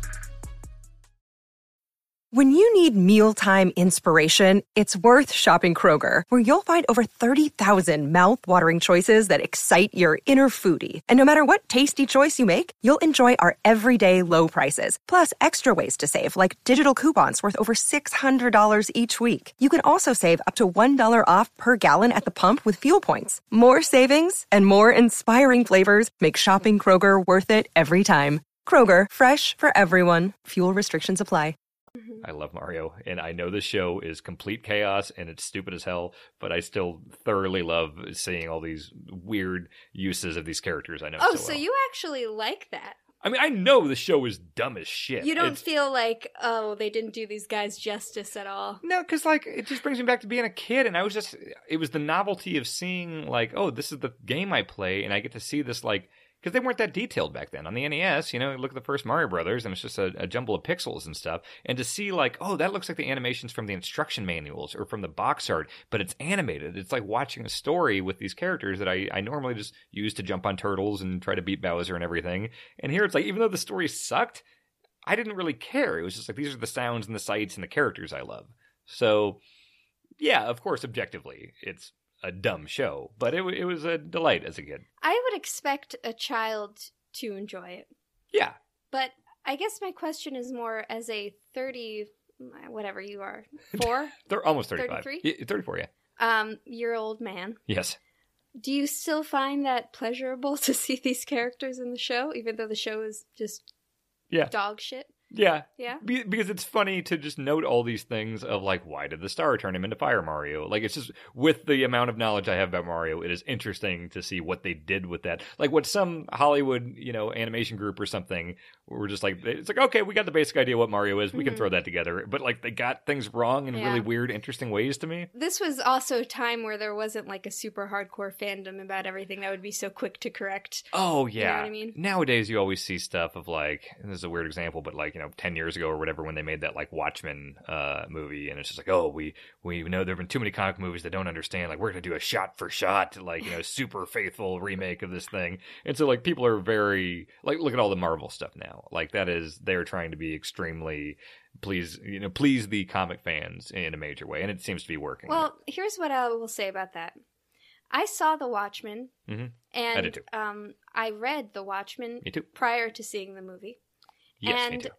Speaker 5: When you need mealtime inspiration, it's worth shopping Kroger, where you'll find over thirty thousand mouth-watering choices that excite your inner foodie. And no matter what tasty choice you make, you'll enjoy our everyday low prices, plus extra ways to save, like digital coupons worth over six hundred dollars each week. You can also save up to one dollar off per gallon at the pump with fuel points. More savings and more inspiring flavors make shopping Kroger worth it every time. Kroger, fresh for everyone. Fuel restrictions apply.
Speaker 1: I love Mario, and I know this show is complete chaos and it's stupid as hell, but I still thoroughly love seeing all these weird uses of these characters I know
Speaker 2: Oh,
Speaker 1: so
Speaker 2: so
Speaker 1: well.
Speaker 2: you actually like that?
Speaker 1: I mean, I know the show is dumb as shit.
Speaker 2: You don't
Speaker 1: It's-
Speaker 2: feel like, oh, they didn't do these guys justice at all?
Speaker 1: No, because, like, it just brings me back to being a kid, and I was just, it was the novelty of seeing, like, oh, this is the game I play, and I get to see this, like, because they weren't that detailed back then. On the N E S, you know, look at the first Mario Brothers, and it's just a, a jumble of pixels and stuff. And to see, like, oh, that looks like the animations from the instruction manuals or from the box art, but it's animated. It's like watching a story with these characters that I, I normally just use to jump on turtles and try to beat Bowser and everything. And here it's like, even though the story sucked, I didn't really care. It was just like, these are the sounds and the sights and the characters I love. So, yeah, of course, objectively, it's a dumb show, but it, it was a delight as a kid.
Speaker 2: I would expect a child to enjoy it.
Speaker 1: Yeah.
Speaker 2: But I guess my question is more as a thirty, whatever you are, four?
Speaker 1: They're almost thirty-five.
Speaker 2: thirty-three?
Speaker 1: Yeah, thirty-four, yeah.
Speaker 2: Um, year old man.
Speaker 1: Yes.
Speaker 2: Do you still find that pleasurable to see these characters in the show, even though the show is just
Speaker 1: Yeah.
Speaker 2: dog shit?
Speaker 1: Yeah.
Speaker 2: Yeah.
Speaker 1: Be- because it's funny to just note all these things of, like, why did the star turn him into Fire Mario? Like, it's just, with the amount of knowledge I have about Mario, it is interesting to see what they did with that. Like, what some Hollywood, you know, animation group or something were just like, it's like, okay, we got the basic idea what Mario is. We
Speaker 2: Mhm.
Speaker 1: can throw that together. But, like, they got things wrong in
Speaker 2: Yeah.
Speaker 1: really weird, interesting ways to me.
Speaker 2: This was also a time where there wasn't like a super hardcore fandom about everything that would be so quick to correct.
Speaker 1: Oh, yeah.
Speaker 2: You know what I mean?
Speaker 1: Nowadays, you always see stuff of, like, and this is a weird example, but, like, you know, ten years ago or whatever, when they made that, like, Watchmen uh, movie, and it's just like, oh, we, we know there have been too many comic movies that don't understand, like, we're going to do a shot-for-shot, like, you know, super faithful remake of this thing. And so, like, people are very, like, look at all the Marvel stuff now. Like, that is, they're trying to be extremely, please, you know, please the comic fans in a major way, and it seems to be working.
Speaker 2: Well, here's what I will say about that. I saw The Watchmen,
Speaker 1: mm-hmm.
Speaker 2: and
Speaker 1: I did too.
Speaker 2: Um, I read The Watchmen
Speaker 1: Me too.
Speaker 2: prior to seeing the movie.
Speaker 1: Yes,
Speaker 2: and
Speaker 1: me too.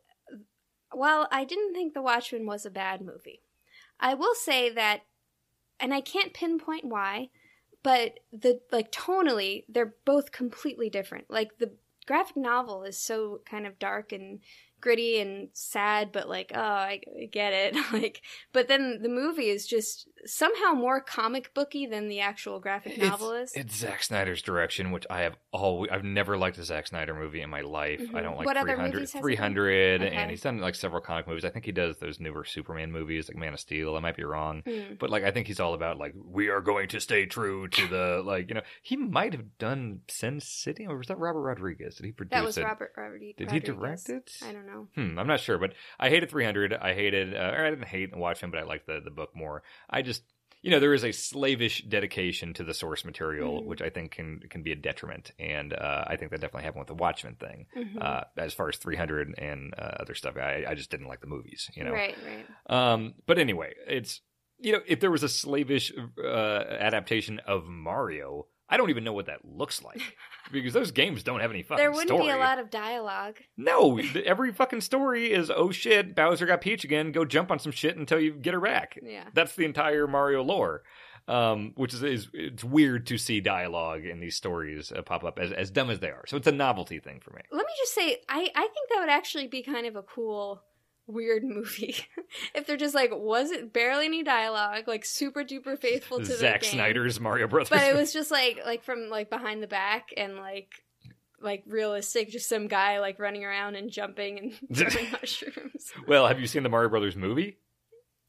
Speaker 2: while I didn't think The Watchmen was a bad movie, I will say that, and I can't pinpoint why, but the like tonally, they're both completely different. Like, the graphic novel is so kind of dark and gritty and sad, but like, oh, I, I get it. Like, but then the movie is just somehow more comic booky than the actual graphic novel
Speaker 1: it's,
Speaker 2: is.
Speaker 1: It's Zack Snyder's direction, which I have always, I've never liked a Zack Snyder movie in my life.
Speaker 2: Mhm.
Speaker 1: I don't like
Speaker 2: What other
Speaker 1: three hundred,
Speaker 2: movies has he done?
Speaker 1: three hundred
Speaker 2: Okay.
Speaker 1: and he's done like several comic movies. I think he does those newer Superman movies, like Man of Steel. I might be wrong.
Speaker 2: Mm.
Speaker 1: But like, I think he's all about like, we are going to stay true to the, like, you know, he might have done Sin City, or was that Robert Rodriguez? Did he produce it?
Speaker 2: That was Robert Robert.
Speaker 1: Did he
Speaker 2: Rodriguez.
Speaker 1: direct it?
Speaker 2: I don't know.
Speaker 1: Hmm, I'm not sure, but I hated three hundred. I hated, uh, or I didn't hate and watch him, but I liked the, the book more. I just, you know, there is a slavish dedication to the source material,
Speaker 2: Mhm.
Speaker 1: which I think can can be a detriment, and uh, I think that definitely happened with the Watchmen thing.
Speaker 2: Mhm.
Speaker 1: Uh, as far as three hundred and uh, other stuff, I, I just didn't like the movies, you know.
Speaker 2: Right, right.
Speaker 1: Um, but anyway, it's, you know, if there was a slavish uh, adaptation of Mario, I don't even know what that looks like, because those games don't have any fucking
Speaker 2: There wouldn't
Speaker 1: story.
Speaker 2: be a lot of dialogue.
Speaker 1: No, th- every fucking story is, oh shit, Bowser got Peach again, go jump on some shit until you get her back.
Speaker 2: Yeah.
Speaker 1: That's the entire Mario lore. Um, which is, is, it's weird to see dialogue in these stories uh, pop up, as, as dumb as they are. So it's a novelty thing for me.
Speaker 2: Let me just say, I, I think that would actually be kind of a cool, weird movie. If they're just like, was it barely any dialogue, like super duper faithful to
Speaker 1: Zack
Speaker 2: the game.
Speaker 1: Snyder's Mario Brothers.
Speaker 2: But it was just like, like from like behind the back and like, like realistic, just some guy like running around and jumping and throwing mushrooms.
Speaker 1: Well, have you seen the Mario Brothers movie?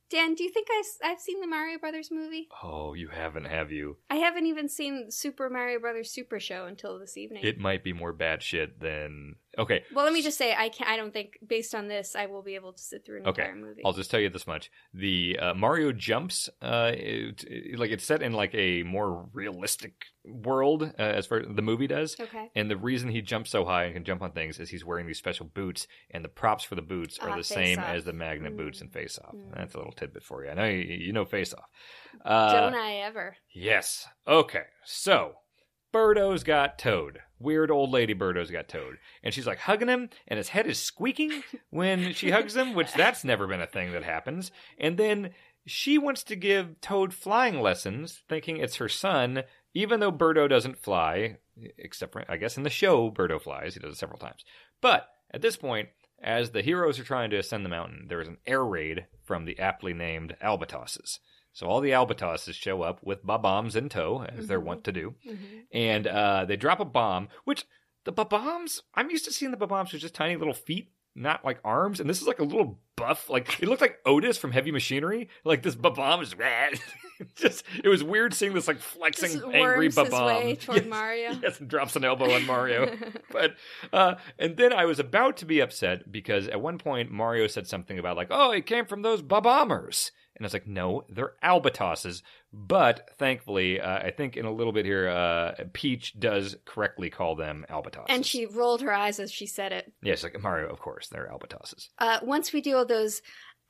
Speaker 2: Dan, do you think I, I've seen the Mario Brothers movie?
Speaker 1: Oh, you haven't, have you?
Speaker 2: I haven't even seen Super Mario Brothers Super Show until this evening.
Speaker 1: It might be more batshit than... Okay.
Speaker 2: Well, let me just say, I can't. I don't think, based on this, I will be able to sit through an
Speaker 1: Okay.
Speaker 2: entire movie.
Speaker 1: I'll just tell you this much. The uh, Mario jumps, uh, it, it- like it's set in like a more realistic world uh, as far the movie does.
Speaker 2: Okay.
Speaker 1: And the reason he jumps so high and can jump on things is he's wearing these special boots, and the props for the boots are
Speaker 2: Ah,
Speaker 1: the
Speaker 2: Face
Speaker 1: same
Speaker 2: Off.
Speaker 1: as the magnet
Speaker 2: Mm.
Speaker 1: boots in Face Off.
Speaker 2: Mm.
Speaker 1: That's a little tidbit for you. I know you, you know Face Off. Uh,
Speaker 2: Don't I ever?
Speaker 1: Yes. Okay. So, Birdo's got Toad. Weird old lady Birdo's got Toad. And she's like hugging him, and his head is squeaking when she hugs him, which that's never been a thing that happens. And then she wants to give Toad flying lessons, thinking it's her son, even though Birdo doesn't fly, except for, I guess, in the show, Birdo flies. He does it several times. But at this point, as the heroes are trying to ascend the mountain, there is an air raid from the aptly named Albatosses. So all the Albatosses show up with bombs in tow, as they're wont to do.
Speaker 2: Mm-hmm.
Speaker 1: And uh, they drop a bomb, which the bombs, I'm used to seeing the bombs with just tiny little feet, not like arms. And this is like a little buff, like it looked like Otis from Heavy Machinery. Like this bomb is just, it was weird seeing this like flexing
Speaker 2: Just
Speaker 1: angry
Speaker 2: worms his
Speaker 1: bomb.
Speaker 2: way toward
Speaker 1: Yes,
Speaker 2: Mario.
Speaker 1: Yes, and drops an elbow on Mario. But uh, and then I was about to be upset because at one point Mario said something about like, oh, it came from those bombers. And I was like, no, they're Albatosses. But thankfully, uh, I think in a little bit here, uh, Peach does correctly call them Albatosses.
Speaker 2: And she rolled her eyes as she said it.
Speaker 1: Yes, like Mario, of course, they're Albatosses.
Speaker 2: Uh, once we do all those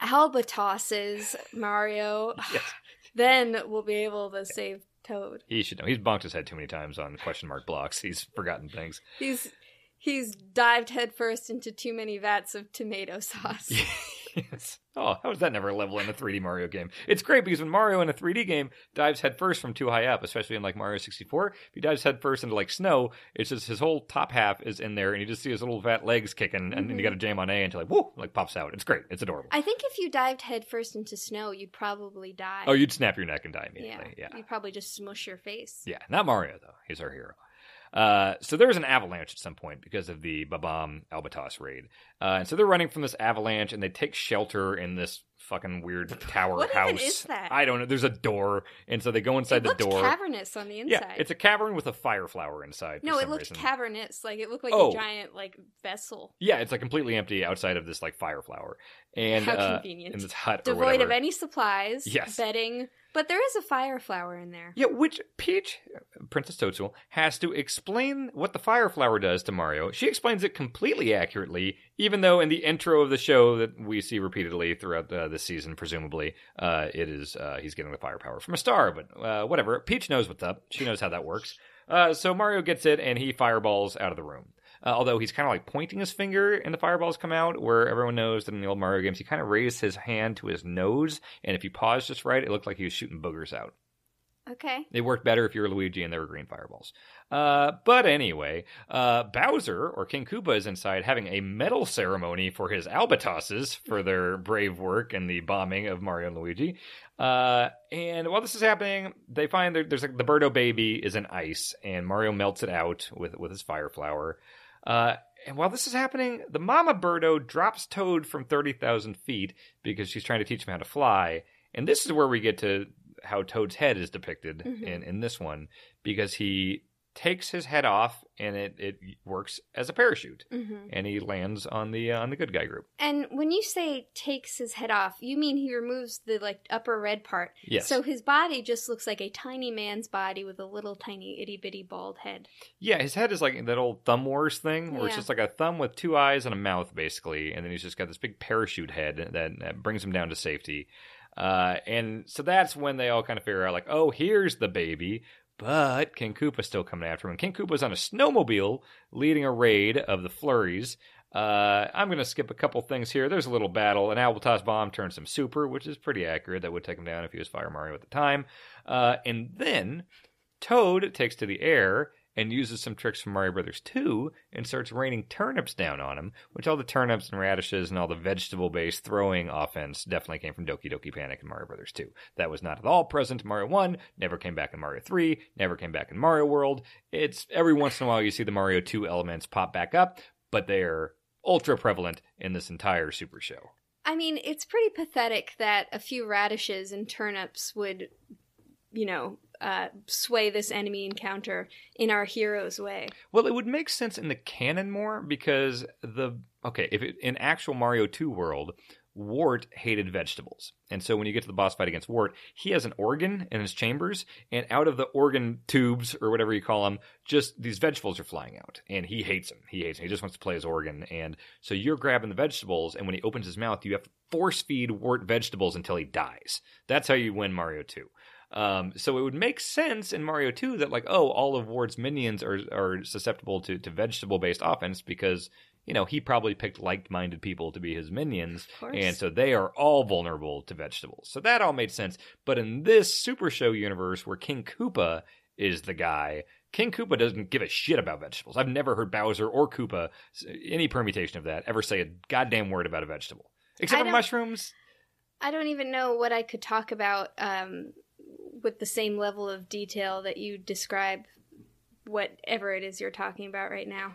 Speaker 2: Albatosses, Mario,
Speaker 1: Yes.
Speaker 2: then we'll be able to save Toad.
Speaker 1: He should know. He's bonked his head too many times on question mark blocks. He's forgotten things.
Speaker 2: He's he's dived headfirst into too many vats of tomato sauce.
Speaker 1: Yes. Oh, how is that never a level in a three D Mario game? It's great because when Mario in a three D game dives headfirst from too high up, especially in like Mario sixty-four, if he dives headfirst into like snow, it's just his whole top half is in there and you just see his little vat legs kicking and then you got to jam on A until like, whoo, like pops out. It's great. It's adorable.
Speaker 2: I think if you dived headfirst into snow, you'd probably die.
Speaker 1: Oh, you'd snap your neck and die
Speaker 2: yeah.
Speaker 1: immediately. Yeah.
Speaker 2: You'd probably just smush your face.
Speaker 1: Yeah, not Mario though. He's our hero. Uh, so there was an avalanche at some point because of the Babam Albatos raid. Uh, and so they're running from this avalanche and they take shelter in this fucking weird tower
Speaker 2: What
Speaker 1: house.
Speaker 2: even is that?
Speaker 1: I don't know. There's a door. And so they go inside
Speaker 2: It
Speaker 1: the
Speaker 2: looked
Speaker 1: door.
Speaker 2: cavernous on the inside.
Speaker 1: Yeah, it's a cavern with a fire flower inside.
Speaker 2: no,
Speaker 1: for
Speaker 2: it
Speaker 1: some
Speaker 2: looked
Speaker 1: reason.
Speaker 2: cavernous. Like it looked like
Speaker 1: Oh.
Speaker 2: a giant like vessel,
Speaker 1: Yeah, it's like completely empty outside of this like fire flower. And
Speaker 2: How
Speaker 1: uh,
Speaker 2: convenient.
Speaker 1: in this hut or
Speaker 2: devoid
Speaker 1: whatever.
Speaker 2: of any supplies.
Speaker 1: Yes.
Speaker 2: Bedding, but there is a fire flower in there.
Speaker 1: Yeah, which Peach, Princess Toadstool, has to explain what the fire flower does to Mario. She explains it completely accurately, even though in the intro of the show that we see repeatedly throughout the, the season, presumably, uh, it is uh, he's getting the fire power from a star. But uh, whatever, Peach knows what's up. She knows how that works. Uh, so Mario gets it, and he fireballs out of the room. Uh, although he's kind of like pointing his finger and the fireballs come out, where everyone knows that in the old Mario games, he kind of raised his hand to his nose, and if you paused just right, it looked like he was shooting boogers out.
Speaker 2: Okay.
Speaker 1: It worked better if you were Luigi and there were green fireballs. Uh, but anyway, uh, Bowser, or King Koopa, is inside having a medal ceremony for his Albatosses for their brave work in the bombing of Mario and Luigi. Uh, and while this is happening, they find there, there's like the Birdo baby is in ice, and Mario melts it out with, with his fire flower. Uh, and while this is happening, the Mama Birdo drops Toad from thirty thousand feet because she's trying to teach him how to fly. And this is where we get to how Toad's head is depicted
Speaker 2: Mm-hmm.
Speaker 1: in, in this one, because he takes his head off and it, it works as a parachute,
Speaker 2: Mm-hmm.
Speaker 1: and he lands on the uh, on the good guy group.
Speaker 2: And when you say takes his head off, you mean he removes the like upper red part.
Speaker 1: Yes.
Speaker 2: So his body just looks like a tiny man's body with a little tiny itty bitty bald head.
Speaker 1: Yeah, his head is like that old Thumb Wars thing, where it's
Speaker 2: Yeah.
Speaker 1: just like a thumb with two eyes and a mouth, basically, and then he's just got this big parachute head that, that brings him down to safety. Uh, and so that's when they all kind of figure out, like, oh, here's the baby, but King Koopa's still coming after him. King Koopa's on a snowmobile leading a raid of the Flurries. Uh, I'm going to skip a couple things here. There's a little battle. An Albatos bomb turns him super, which is pretty accurate. That would take him down if he was Fire Mario at the time. Uh, and then Toad takes to the air and uses some tricks from Mario Brothers two and starts raining turnips down on him, which all the turnips and radishes and all the vegetable-based throwing offense definitely came from Doki Doki Panic in Mario Brothers two. That was not at all present in Mario one, never came back in Mario three, never came back in Mario World. It's every once in a while you see the Mario two elements pop back up, but they're ultra prevalent in this entire Super Show.
Speaker 2: I mean, it's pretty pathetic that a few radishes and turnips would, you know, uh, sway this enemy encounter in our hero's way.
Speaker 1: Well, it would make sense in the canon more because the okay, if it, in actual Mario two world, Wart hated vegetables. And so when you get to the boss fight against Wart, he has an organ in his chambers, and out of the organ tubes, or whatever you call them, just these vegetables are flying out. And he hates them. He hates them. He just wants to play his organ. And so you're grabbing the vegetables, and when he opens his mouth, you have to force feed Wart vegetables until he dies. That's how you win Mario two. Um, so it would make sense in Mario two that, like, oh, all of Wart's minions are are susceptible to, to vegetable-based offense because, you know, he probably picked like-minded people to be his minions, and so they are all vulnerable to vegetables. So that all made sense. But in this Super Show universe where King Koopa is the guy, King Koopa doesn't give a shit about vegetables. I've never heard Bowser or Koopa, any permutation of that, ever say a goddamn word about a vegetable. Except for mushrooms.
Speaker 2: I don't even know what I could talk about um, with the same level of detail that you describe whatever it is you're talking about right now.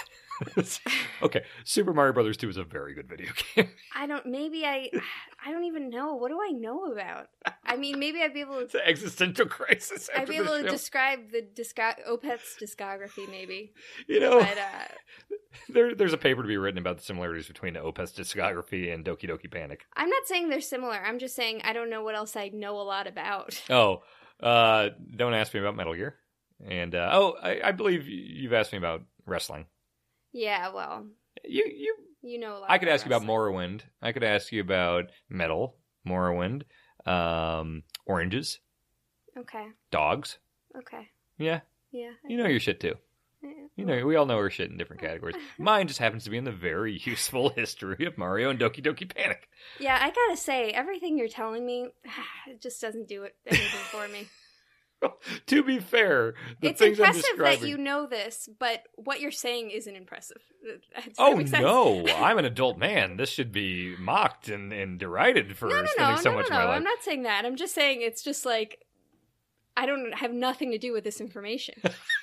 Speaker 1: Okay, Super Mario Brothers two is a very good video game.
Speaker 2: I don't, maybe I, I don't even know. What do I know about? I mean, maybe I'd be able to...
Speaker 1: It's an existential crisis.
Speaker 2: I'd be able to describe the disco- Opeth's discography, maybe.
Speaker 1: You know,
Speaker 2: but, uh,
Speaker 1: there, there's a paper to be written about the similarities between Opeth's discography and Doki Doki Panic.
Speaker 2: I'm not saying they're similar. I'm just saying I don't know what else I know a lot about.
Speaker 1: Oh, uh, don't ask me about Metal Gear. And, uh, oh, I, I believe you've asked me about wrestling.
Speaker 2: Yeah, well,
Speaker 1: you you
Speaker 2: you know a lot.
Speaker 1: I could
Speaker 2: about
Speaker 1: ask you about Morrowind. I could ask you about metal, Morrowind, um, oranges,
Speaker 2: okay,
Speaker 1: dogs.
Speaker 2: Okay.
Speaker 1: Yeah.
Speaker 2: Yeah.
Speaker 1: You know your shit too.
Speaker 2: Yeah.
Speaker 1: You know, we all know our shit in different categories. Mine just happens to be in the very useful history of Mario and Doki Doki Panic.
Speaker 2: Yeah, I gotta say, everything you're telling me, it just doesn't do it anything for me.
Speaker 1: To be fair, the
Speaker 2: it's
Speaker 1: things
Speaker 2: impressive
Speaker 1: I'm describing...
Speaker 2: that you know this, but what you're saying isn't impressive. Does
Speaker 1: oh no, I'm an adult man. This should be mocked and, and derided for
Speaker 2: no, no,
Speaker 1: spending
Speaker 2: no,
Speaker 1: so
Speaker 2: no,
Speaker 1: much
Speaker 2: no,
Speaker 1: of my
Speaker 2: no.
Speaker 1: life.
Speaker 2: I'm not saying that. I'm just saying it's just like I don't have nothing to do with this information.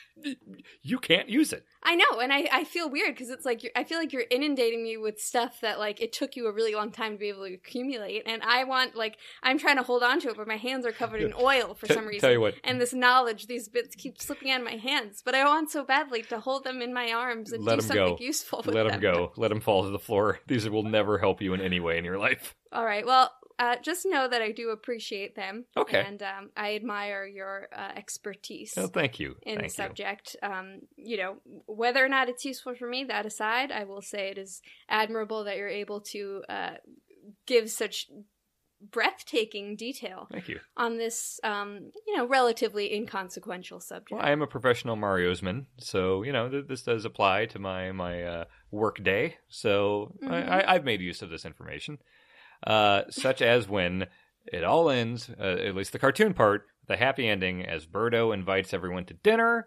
Speaker 1: You can't use it.
Speaker 2: I know, and I, I feel weird because it's like you're, I feel like you're inundating me with stuff that like it took you a really long time to be able to accumulate, and I want like I'm trying to hold on to it, but my hands are covered in oil for
Speaker 1: T-
Speaker 2: some reason.
Speaker 1: Tell you what,
Speaker 2: and this knowledge, these bits keep slipping out of my hands, but I want so badly to hold them in my arms and
Speaker 1: let
Speaker 2: do
Speaker 1: them
Speaker 2: something
Speaker 1: go.
Speaker 2: useful with
Speaker 1: Let
Speaker 2: them.
Speaker 1: them go. Let them fall to the floor. These will never help you in any way in your life.
Speaker 2: All right. Well, uh, just know that I do appreciate them.
Speaker 1: Okay.
Speaker 2: And um, I admire your uh, expertise.
Speaker 1: Oh, thank you.
Speaker 2: In
Speaker 1: thank
Speaker 2: the subject. You. Um, you know, whether or not it's useful for me, that aside, I will say it is admirable that you're able to uh, give such breathtaking detail.
Speaker 1: Thank you.
Speaker 2: On this, um, you know, relatively inconsequential subject.
Speaker 1: Well, I am a professional Mariosman, so, you know, th- this does apply to my, my uh, work day. So mm-hmm. I, I, I've made use of this information. Uh, such as when it all ends, uh, at least the cartoon part, with a happy ending as Birdo invites everyone to dinner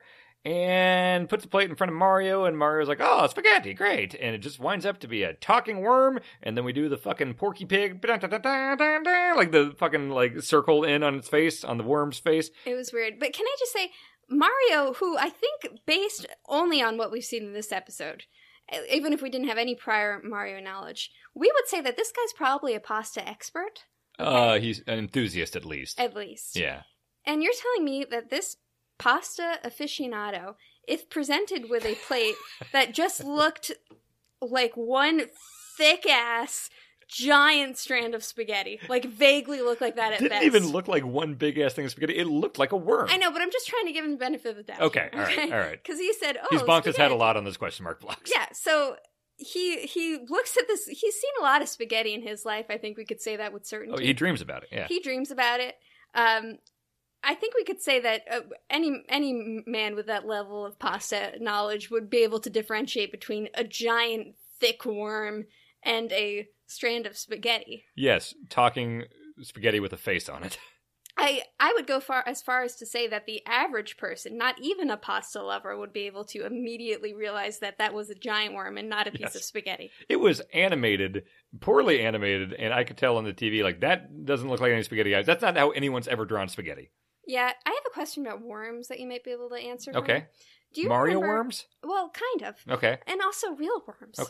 Speaker 1: and puts a plate in front of Mario, and Mario's like, oh, spaghetti, great. And it just winds up to be a talking worm, and then we do the fucking Porky Pig, like the fucking like circle in on its face, on the worm's face.
Speaker 2: It was weird. But can I just say, Mario, who I think based only on what we've seen in this episode, even if we didn't have any prior Mario knowledge, we would say that this guy's probably a pasta expert.
Speaker 1: Okay? Uh, he's an enthusiast at least.
Speaker 2: At least.
Speaker 1: Yeah.
Speaker 2: And you're telling me that this pasta aficionado, if presented with a plate that just looked like one thick-ass giant strand of spaghetti, like vaguely looked like that at
Speaker 1: Didn't
Speaker 2: best.
Speaker 1: Didn't even look like one big-ass thing of spaghetti. It looked like a worm.
Speaker 2: I know, but I'm just trying to give him the benefit of the doubt.
Speaker 1: Okay,
Speaker 2: here,
Speaker 1: all right,
Speaker 2: okay?
Speaker 1: all right.
Speaker 2: Because he said, oh,
Speaker 1: he's bonked
Speaker 2: spaghetti.
Speaker 1: his head a lot on those question mark blocks.
Speaker 2: Yeah, so he he looks at this. He's seen a lot of spaghetti in his life. I think we could say that with certainty.
Speaker 1: Oh, he dreams about it, yeah.
Speaker 2: He dreams about it. Um, I think we could say that uh, any any man with that level of pasta knowledge would be able to differentiate between a giant thick worm and a strand of spaghetti.
Speaker 1: Yes, talking spaghetti with a face on it.
Speaker 2: I I would go far as far as to say that the average person, not even a pasta lover, would be able to immediately realize that that was a giant worm and not a piece yes. of spaghetti.
Speaker 1: It was animated, poorly animated, and I could tell on the T V, like, that doesn't look like any spaghetti guys. That's not how anyone's ever drawn spaghetti.
Speaker 2: Yeah, I have a question about worms that you might be able to answer for
Speaker 1: Okay.
Speaker 2: me. Do you
Speaker 1: Mario
Speaker 2: remember,
Speaker 1: worms?
Speaker 2: Well, kind of.
Speaker 1: Okay.
Speaker 2: And also real worms.
Speaker 1: Okay.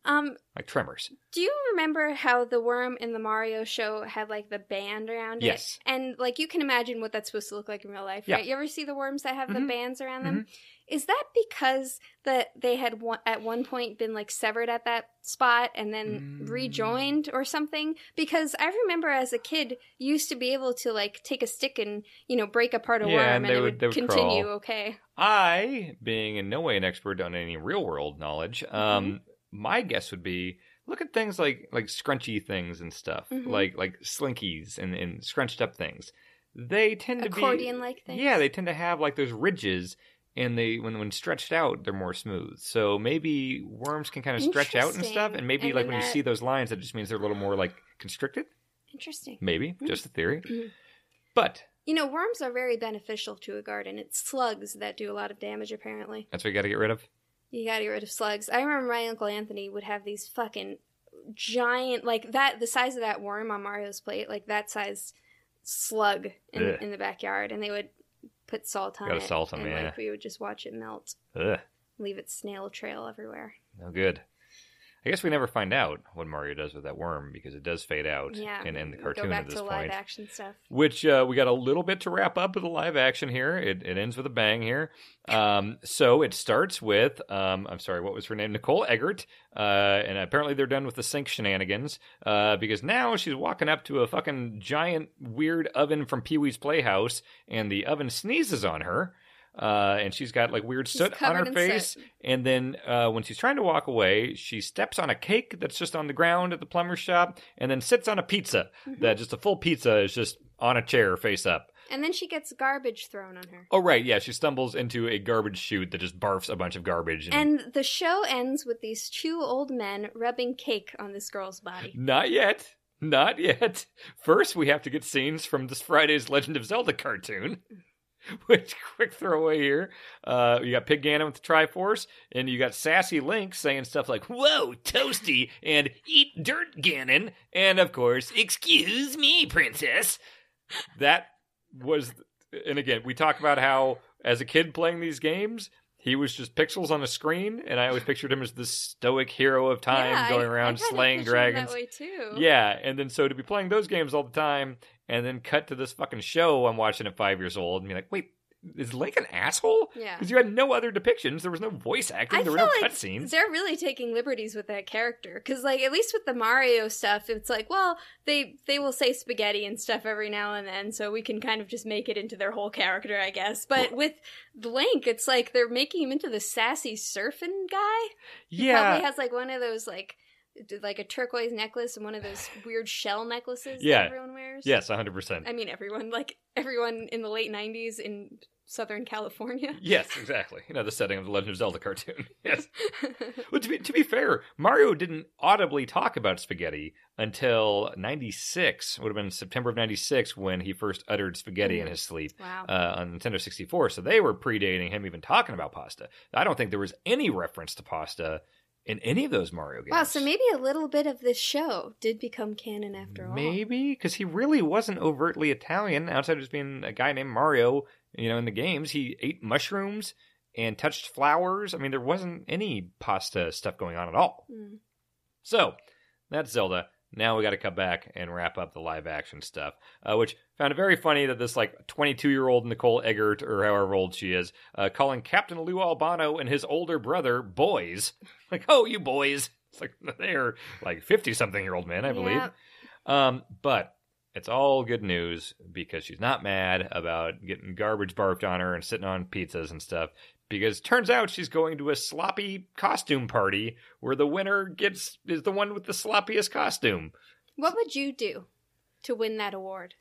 Speaker 2: Um,
Speaker 1: like Tremors.
Speaker 2: Do you remember how the worm in the Mario show had like the band around it?
Speaker 1: Yes.
Speaker 2: And like you can imagine what that's supposed to look like in real life,
Speaker 1: Yeah.
Speaker 2: right? You ever see the worms that have
Speaker 1: Mm-hmm.
Speaker 2: the bands around them? Is that because that they had one, at one point been like severed at that spot and then
Speaker 1: Mm.
Speaker 2: rejoined or something? Because I remember as a kid, you used to be able to like take a stick and, you know, break apart a
Speaker 1: Yeah,
Speaker 2: worm
Speaker 1: and
Speaker 2: and,
Speaker 1: they
Speaker 2: it
Speaker 1: would-
Speaker 2: would,
Speaker 1: they would
Speaker 2: continue
Speaker 1: crawl.
Speaker 2: okay.
Speaker 1: I, being in no way an expert on any real world knowledge,
Speaker 2: Mm-hmm.
Speaker 1: um, my guess would be look at things like like scrunchy things and stuff,
Speaker 2: Mhm.
Speaker 1: like like slinkies and, and scrunched up things. They tend to be
Speaker 2: Accordion-like things?
Speaker 1: Yeah, they tend to have like those ridges, and they when when stretched out, they're more smooth. So maybe worms can kind of stretch out and stuff,
Speaker 2: Interesting.
Speaker 1: and maybe
Speaker 2: And
Speaker 1: like
Speaker 2: then
Speaker 1: when you
Speaker 2: that-
Speaker 1: see those lines, that just means they're a little more like constricted.
Speaker 2: Interesting.
Speaker 1: Maybe
Speaker 2: Mm-hmm.
Speaker 1: just a theory, but
Speaker 2: You know, worms are very beneficial to a garden. It's slugs that do a lot of damage, apparently.
Speaker 1: that's what you got to get rid of.
Speaker 2: You gotta get rid of slugs. I remember my Uncle Anthony would have these fucking giant, like that, the size of that worm on Mario's plate, like that size slug in,
Speaker 1: Ugh.
Speaker 2: in the backyard, and they would put salt on
Speaker 1: Gotta
Speaker 2: it.
Speaker 1: salt 'em,
Speaker 2: and
Speaker 1: yeah.
Speaker 2: like we would just watch it melt,
Speaker 1: Ugh.
Speaker 2: leave its snail trail everywhere.
Speaker 1: No good. I guess we never find out what Mario does with that worm because it does fade out
Speaker 2: Yeah,
Speaker 1: in, in the
Speaker 2: go
Speaker 1: cartoon
Speaker 2: back
Speaker 1: at this
Speaker 2: to live
Speaker 1: point.
Speaker 2: action stuff.
Speaker 1: Which uh, we got a little bit to wrap up with the live action here. It, it ends with a bang here. Um, so it starts with, um, I'm sorry, what was her name? Nicole Eggert. Uh, and apparently they're done with the sink shenanigans uh, because now she's walking up to a fucking giant weird oven from Pee-wee's Playhouse and the oven sneezes on her. Uh, and she's got like weird
Speaker 2: She's
Speaker 1: soot on
Speaker 2: covered
Speaker 1: her
Speaker 2: in
Speaker 1: face.
Speaker 2: soot.
Speaker 1: And then uh, when she's trying to walk away, she steps on a cake that's just on the ground at the plumber's shop and then sits on a pizza.
Speaker 2: Mm-hmm.
Speaker 1: That just a full pizza is just on a chair face up.
Speaker 2: And then she gets garbage thrown on her.
Speaker 1: Oh, right. Yeah. She stumbles into a garbage chute that just barfs a bunch of garbage. And,
Speaker 2: And the show ends with these two old men rubbing cake on this girl's body.
Speaker 1: not yet. Not yet. First, we have to get scenes from this Friday's Legend of Zelda cartoon. Which, quick throwaway here. Uh, you got Pig Ganon with the Triforce, and you got Sassy Link saying stuff like, "Whoa, toasty," and "Eat dirt, Ganon," and of course, "Excuse me, princess." That was, and again, we talk about how, as a kid playing these games, he was just pixels on a screen, and I always pictured him as the stoic hero of time
Speaker 2: Yeah,
Speaker 1: going
Speaker 2: I-
Speaker 1: around
Speaker 2: I kinda
Speaker 1: slaying
Speaker 2: pictured him
Speaker 1: dragons.
Speaker 2: That way too.
Speaker 1: Yeah, and then so to be playing those games all the time, and then cut to this fucking show I'm watching at five years old, and be like, wait, is Link an asshole?
Speaker 2: Yeah.
Speaker 1: Because you had no other depictions, there was no voice acting,
Speaker 2: I
Speaker 1: there were
Speaker 2: feel
Speaker 1: no
Speaker 2: like
Speaker 1: cutscenes.
Speaker 2: they're really taking liberties with that character because, like, at least with the Mario stuff, it's like, well, they they will say spaghetti and stuff every now and then, so we can kind of just make it into their whole character, I guess. But with Link, it's like they're making him into the sassy surfing guy. He
Speaker 1: Yeah.
Speaker 2: probably has like one of those like like a turquoise necklace and one of those weird shell necklaces
Speaker 1: Yeah.
Speaker 2: that everyone wears.
Speaker 1: Yes, one hundred percent.
Speaker 2: I mean everyone, like everyone in the late nineties in Southern California.
Speaker 1: Yes, exactly. You know, the setting of the Legend of Zelda cartoon. Yes. Well, to be, to be fair, Mario didn't audibly talk about spaghetti until ninety-six. Would have been September of ninety-six when he first uttered spaghetti in his sleep
Speaker 2: Wow.
Speaker 1: uh, on Nintendo sixty-four. So they were predating him even talking about pasta. I don't think there was any reference to pasta in any of those Mario games.
Speaker 2: Wow, so maybe a little bit of this show did become canon after all.
Speaker 1: Maybe, because he really wasn't overtly Italian outside of just being a guy named Mario, you know, in the games. He ate mushrooms and touched flowers. I mean, there wasn't any pasta stuff going on at all.
Speaker 2: Mm.
Speaker 1: So, that's Zelda. Now we got to come back and wrap up the live action stuff, uh, which found it very funny that this like twenty-two-year-old Nicole Eggert, or however old she is, uh, calling Captain Lou Albano and his older brother boys. Like, oh, you boys. It's like they're like fifty-something-year-old men, I believe.
Speaker 2: Yep.
Speaker 1: Um, but it's all good news because she's not mad about getting garbage barfed on her and sitting on pizzas and stuff. Because it turns out she's going to a sloppy costume party where the winner gets is the one with the sloppiest costume.
Speaker 2: What would you do to win that award?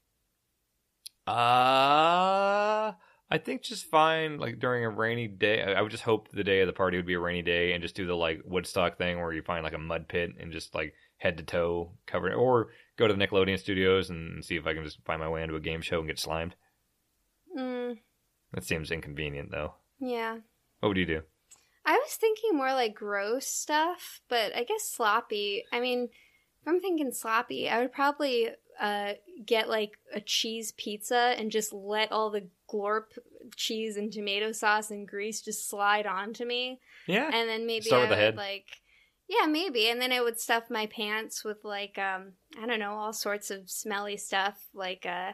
Speaker 1: Uh I think just fine. Like during a rainy day, I I would just hope the day of the party would be a rainy day and just do the like Woodstock thing where you find like a mud pit and just like head to toe cover it, or go to the Nickelodeon studios and see if I can just find my way into a game show and get slimed.
Speaker 2: Mm,
Speaker 1: That seems inconvenient though.
Speaker 2: yeah.
Speaker 1: What would you do?
Speaker 2: I was thinking more like gross stuff, but I guess sloppy. I mean, if I'm thinking sloppy, I would probably uh, get like a cheese pizza and just let all the glorp cheese and tomato sauce and grease just slide onto me.
Speaker 1: Yeah.
Speaker 2: And then maybe
Speaker 1: Start
Speaker 2: I
Speaker 1: with the
Speaker 2: would
Speaker 1: head.
Speaker 2: like, Yeah, maybe. And then I would stuff my pants with, like, um, I don't know, all sorts of smelly stuff, like uh,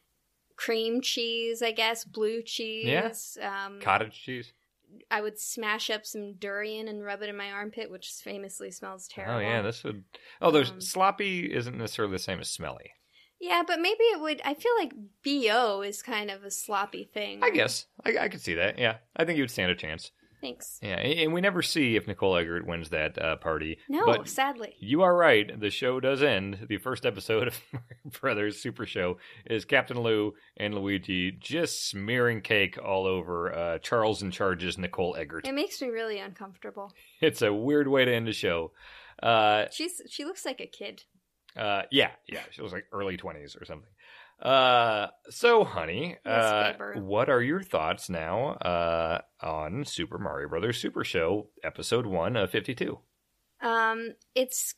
Speaker 2: cream cheese, I guess, blue cheese.
Speaker 1: Yeah.
Speaker 2: Um,
Speaker 1: Cottage cheese.
Speaker 2: I would smash up some durian and rub it in my armpit, which famously smells terrible.
Speaker 1: Oh, yeah, this would... Oh, there's
Speaker 2: Um,
Speaker 1: sloppy isn't necessarily the same as smelly.
Speaker 2: Yeah, but maybe it would... I feel like B O is kind of a sloppy thing.
Speaker 1: I
Speaker 2: right?
Speaker 1: guess. I, I could see that, yeah. I think you would stand a chance.
Speaker 2: Thanks.
Speaker 1: Yeah, and we never see if Nicole Eggert wins that uh, party.
Speaker 2: No,
Speaker 1: but
Speaker 2: sadly.
Speaker 1: you are right. The show does end. The first episode of Mario Brothers Super Show is Captain Lou and Luigi just smearing cake all over uh, Charles in Charge's Nicole Eggert.
Speaker 2: It makes me really uncomfortable.
Speaker 1: It's a weird way to end a show. Uh,
Speaker 2: She's She looks like a kid.
Speaker 1: uh, yeah, yeah. She was like early twenties or something. Uh, so, honey,
Speaker 2: Yes,
Speaker 1: uh,
Speaker 2: Baber.
Speaker 1: what are your thoughts now uh, on Super Mario Brothers Super Show, episode one of fifty-two?
Speaker 2: Um, it's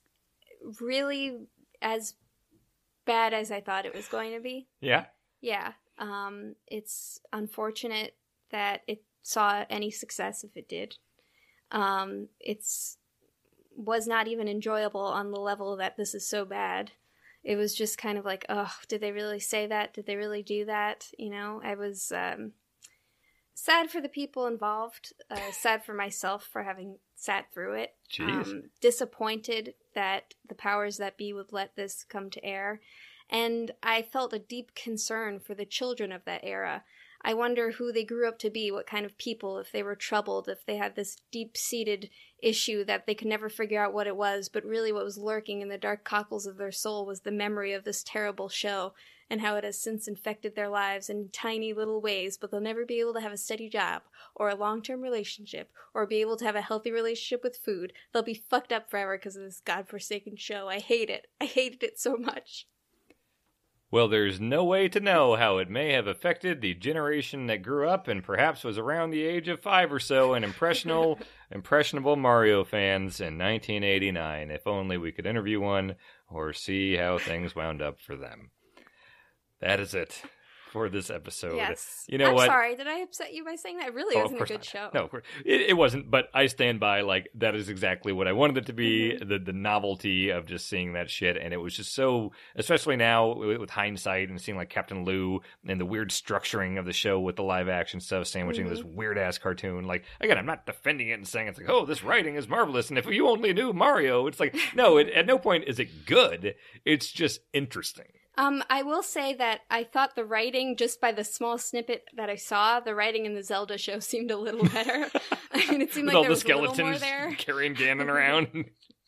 Speaker 2: really as bad as I thought it was going to be.
Speaker 1: Yeah?
Speaker 2: Yeah. Um, it's unfortunate that it saw any success if it did. Um, it's was not even enjoyable on the level that this is so bad. It was just kind of like, oh, did they really say that? Did they really do that? You know, I was um, sad for the people involved, uh, sad for myself for having sat through it.
Speaker 1: Jeez.
Speaker 2: Um, disappointed that the powers that be would let this come to air. And I felt a deep concern for the children of that era. I wonder who they grew up to be, what kind of people, if they were troubled, if they had this deep-seated issue that they could never figure out what it was, but really what was lurking in the dark cockles of their soul was the memory of this terrible show, and how it has since infected their lives in tiny little ways, but they'll never be able to have a steady job, or a long-term relationship, or be able to have a healthy relationship with food. They'll be fucked up forever because of this godforsaken show. I hate it. I hated it so much.
Speaker 1: Well, there's no way to know how it may have affected the generation that grew up and perhaps was around the age of five or so and impressionable, impressionable Mario fans in nineteen eighty-nine. If only we could interview one or see how things wound up for them. That is it for this episode.
Speaker 2: Yes.
Speaker 1: You know
Speaker 2: I'm
Speaker 1: what?
Speaker 2: sorry. Did I upset you by saying that? It really
Speaker 1: Oh, of
Speaker 2: wasn't a
Speaker 1: course
Speaker 2: good
Speaker 1: not.
Speaker 2: show.
Speaker 1: No, of course. It, it wasn't, but I stand by, like, that is exactly what I wanted it to be,
Speaker 2: Mm-hmm.
Speaker 1: the the novelty of just seeing that shit, and it was just so, especially now with, with hindsight and seeing, like, Captain Lou and the weird structuring of the show with the live-action stuff, sandwiching
Speaker 2: Mm-hmm.
Speaker 1: this weird-ass cartoon. Like, again, I'm not defending it and saying it's like, oh, this writing is marvelous, and if you only knew Mario, it's like, no, it, at no point is it good, it's just interesting.
Speaker 2: Um, I will say that I thought the writing, just by the small snippet that I saw, the writing in the Zelda show seemed a little better. I mean, it seemed
Speaker 1: With
Speaker 2: like
Speaker 1: all
Speaker 2: there
Speaker 1: the
Speaker 2: was a little more
Speaker 1: skeletons
Speaker 2: there.
Speaker 1: carrying Ganon around.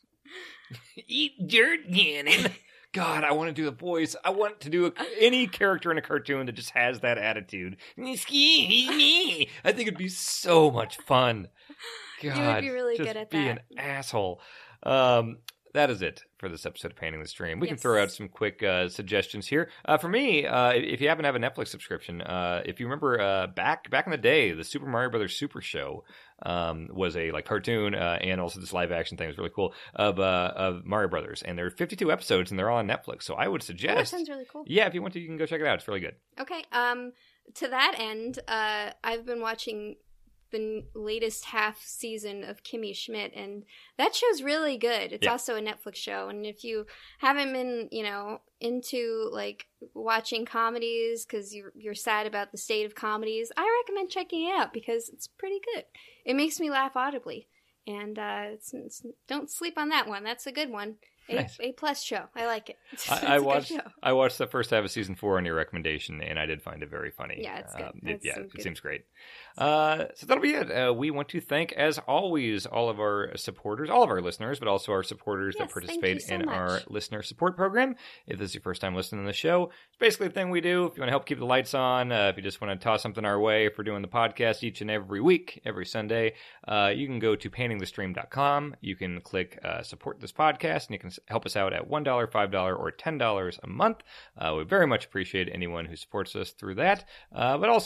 Speaker 1: Eat dirt, Ganon. God, I want to do a voice. I want to do a, any character in a cartoon that just has that attitude. Excuse me. I think it'd be so much fun. God,
Speaker 2: be really
Speaker 1: just
Speaker 2: good at
Speaker 1: be
Speaker 2: that.
Speaker 1: an asshole. Um, that is it for this episode of Painting the Stream. We can
Speaker 2: Yes.
Speaker 1: throw out some quick uh, suggestions here. Uh, for me, uh, if you happen to have a Netflix subscription, uh, if you remember uh, back back in the day, the Super Mario Brothers Super Show um, was a like cartoon uh, and also this live action thing was really cool of uh, of Mario Brothers, and there are fifty-two episodes and they're all on Netflix. So I would
Speaker 2: Oh, that
Speaker 1: suggest,
Speaker 2: sounds really cool.
Speaker 1: yeah, if you want to, you can go check it out. It's really good.
Speaker 2: Okay. Um, to that end, uh, I've been watching the n- latest half season of Kimmy Schmidt, and that show's really good. It's
Speaker 1: Yeah.
Speaker 2: also a Netflix show, and if you haven't been, you know, into like watching comedies because you're you're sad about the state of comedies, I recommend checking it out because it's pretty good. It makes me laugh audibly, and uh, it's, it's, don't sleep on that one. That's a good one. A,
Speaker 1: Nice.
Speaker 2: A plus show. I like it. It's
Speaker 1: I,
Speaker 2: a
Speaker 1: I
Speaker 2: good
Speaker 1: watched
Speaker 2: show.
Speaker 1: I watched the first half of season four on your recommendation, and I did find it very funny.
Speaker 2: Yeah, it's good.
Speaker 1: Um, it,
Speaker 2: That's
Speaker 1: yeah,
Speaker 2: some
Speaker 1: it
Speaker 2: good-
Speaker 1: seems great. Uh, so that'll be it. Uh, we want to thank, as always, all of our supporters, all of our listeners, but also our supporters
Speaker 2: Yes,
Speaker 1: that
Speaker 2: thank
Speaker 1: participate
Speaker 2: you so
Speaker 1: in
Speaker 2: much.
Speaker 1: our listener support program. If this is your first time listening to the show, it's basically the thing we do. If you want to help keep the lights on, uh, if you just want to toss something our way, if we're doing the podcast each and every week, every Sunday, uh, you can go to painting the stream dot com. You can click uh, support this podcast, and you can s- help us out at one dollar, five dollars, or ten dollars a month. Uh, we very much appreciate anyone who supports us through that, uh, but also just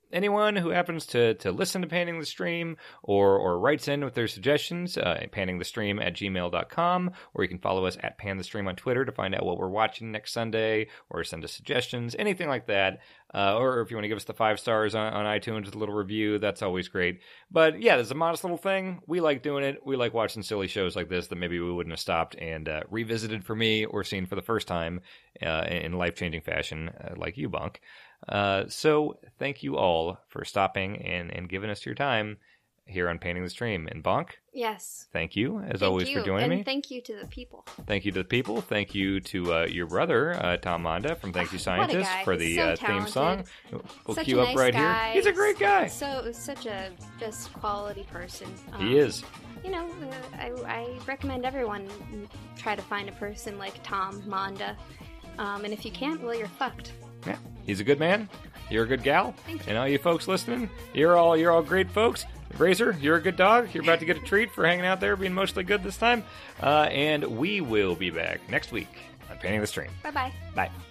Speaker 1: anyone who happens to, to listen to Panning the Stream or or writes in with their suggestions, uh, panningthestream at gmail dot com, or you can follow us at panthestream on Twitter to find out what we're watching next Sunday, or send us suggestions, anything like that. Uh, or if you want to give us the five stars on, on iTunes with a little review, that's always great. But yeah, there's a modest little thing. We like doing it. We like watching silly shows like this that maybe we wouldn't have stopped and uh, revisited for me or seen for the first time uh, in life-changing fashion, uh, like you, Bunk. Uh, so thank you all for stopping and, and giving us your time here on Panning the Stream. And Bonk,
Speaker 2: yes,
Speaker 1: thank you as
Speaker 2: thank
Speaker 1: always
Speaker 2: you.
Speaker 1: for joining
Speaker 2: and
Speaker 1: me.
Speaker 2: Thank you to the people.
Speaker 1: Thank you to the people. Thank you to uh, your brother uh, Tom Monda from Thank You Scientist
Speaker 2: guy.
Speaker 1: for the
Speaker 2: So
Speaker 1: uh, theme song.
Speaker 2: talented.
Speaker 1: We'll
Speaker 2: Such
Speaker 1: cue
Speaker 2: a
Speaker 1: up
Speaker 2: nice
Speaker 1: right
Speaker 2: guy.
Speaker 1: here. He's a great guy.
Speaker 2: So such a just quality person. Um,
Speaker 1: He is.
Speaker 2: You know, uh, I, I recommend everyone try to find a person like Tom Monda. Um, and if you can't, well, you're fucked.
Speaker 1: Yeah, he's a good man. You're a good gal.
Speaker 2: Thank you.
Speaker 1: And all you folks listening, you're all you're all great folks. Razor, you're a good dog. You're about to get a treat for hanging out there, being mostly good this time. Uh, and we will be back next week on Panning the Stream.
Speaker 2: Bye-bye.
Speaker 1: Bye.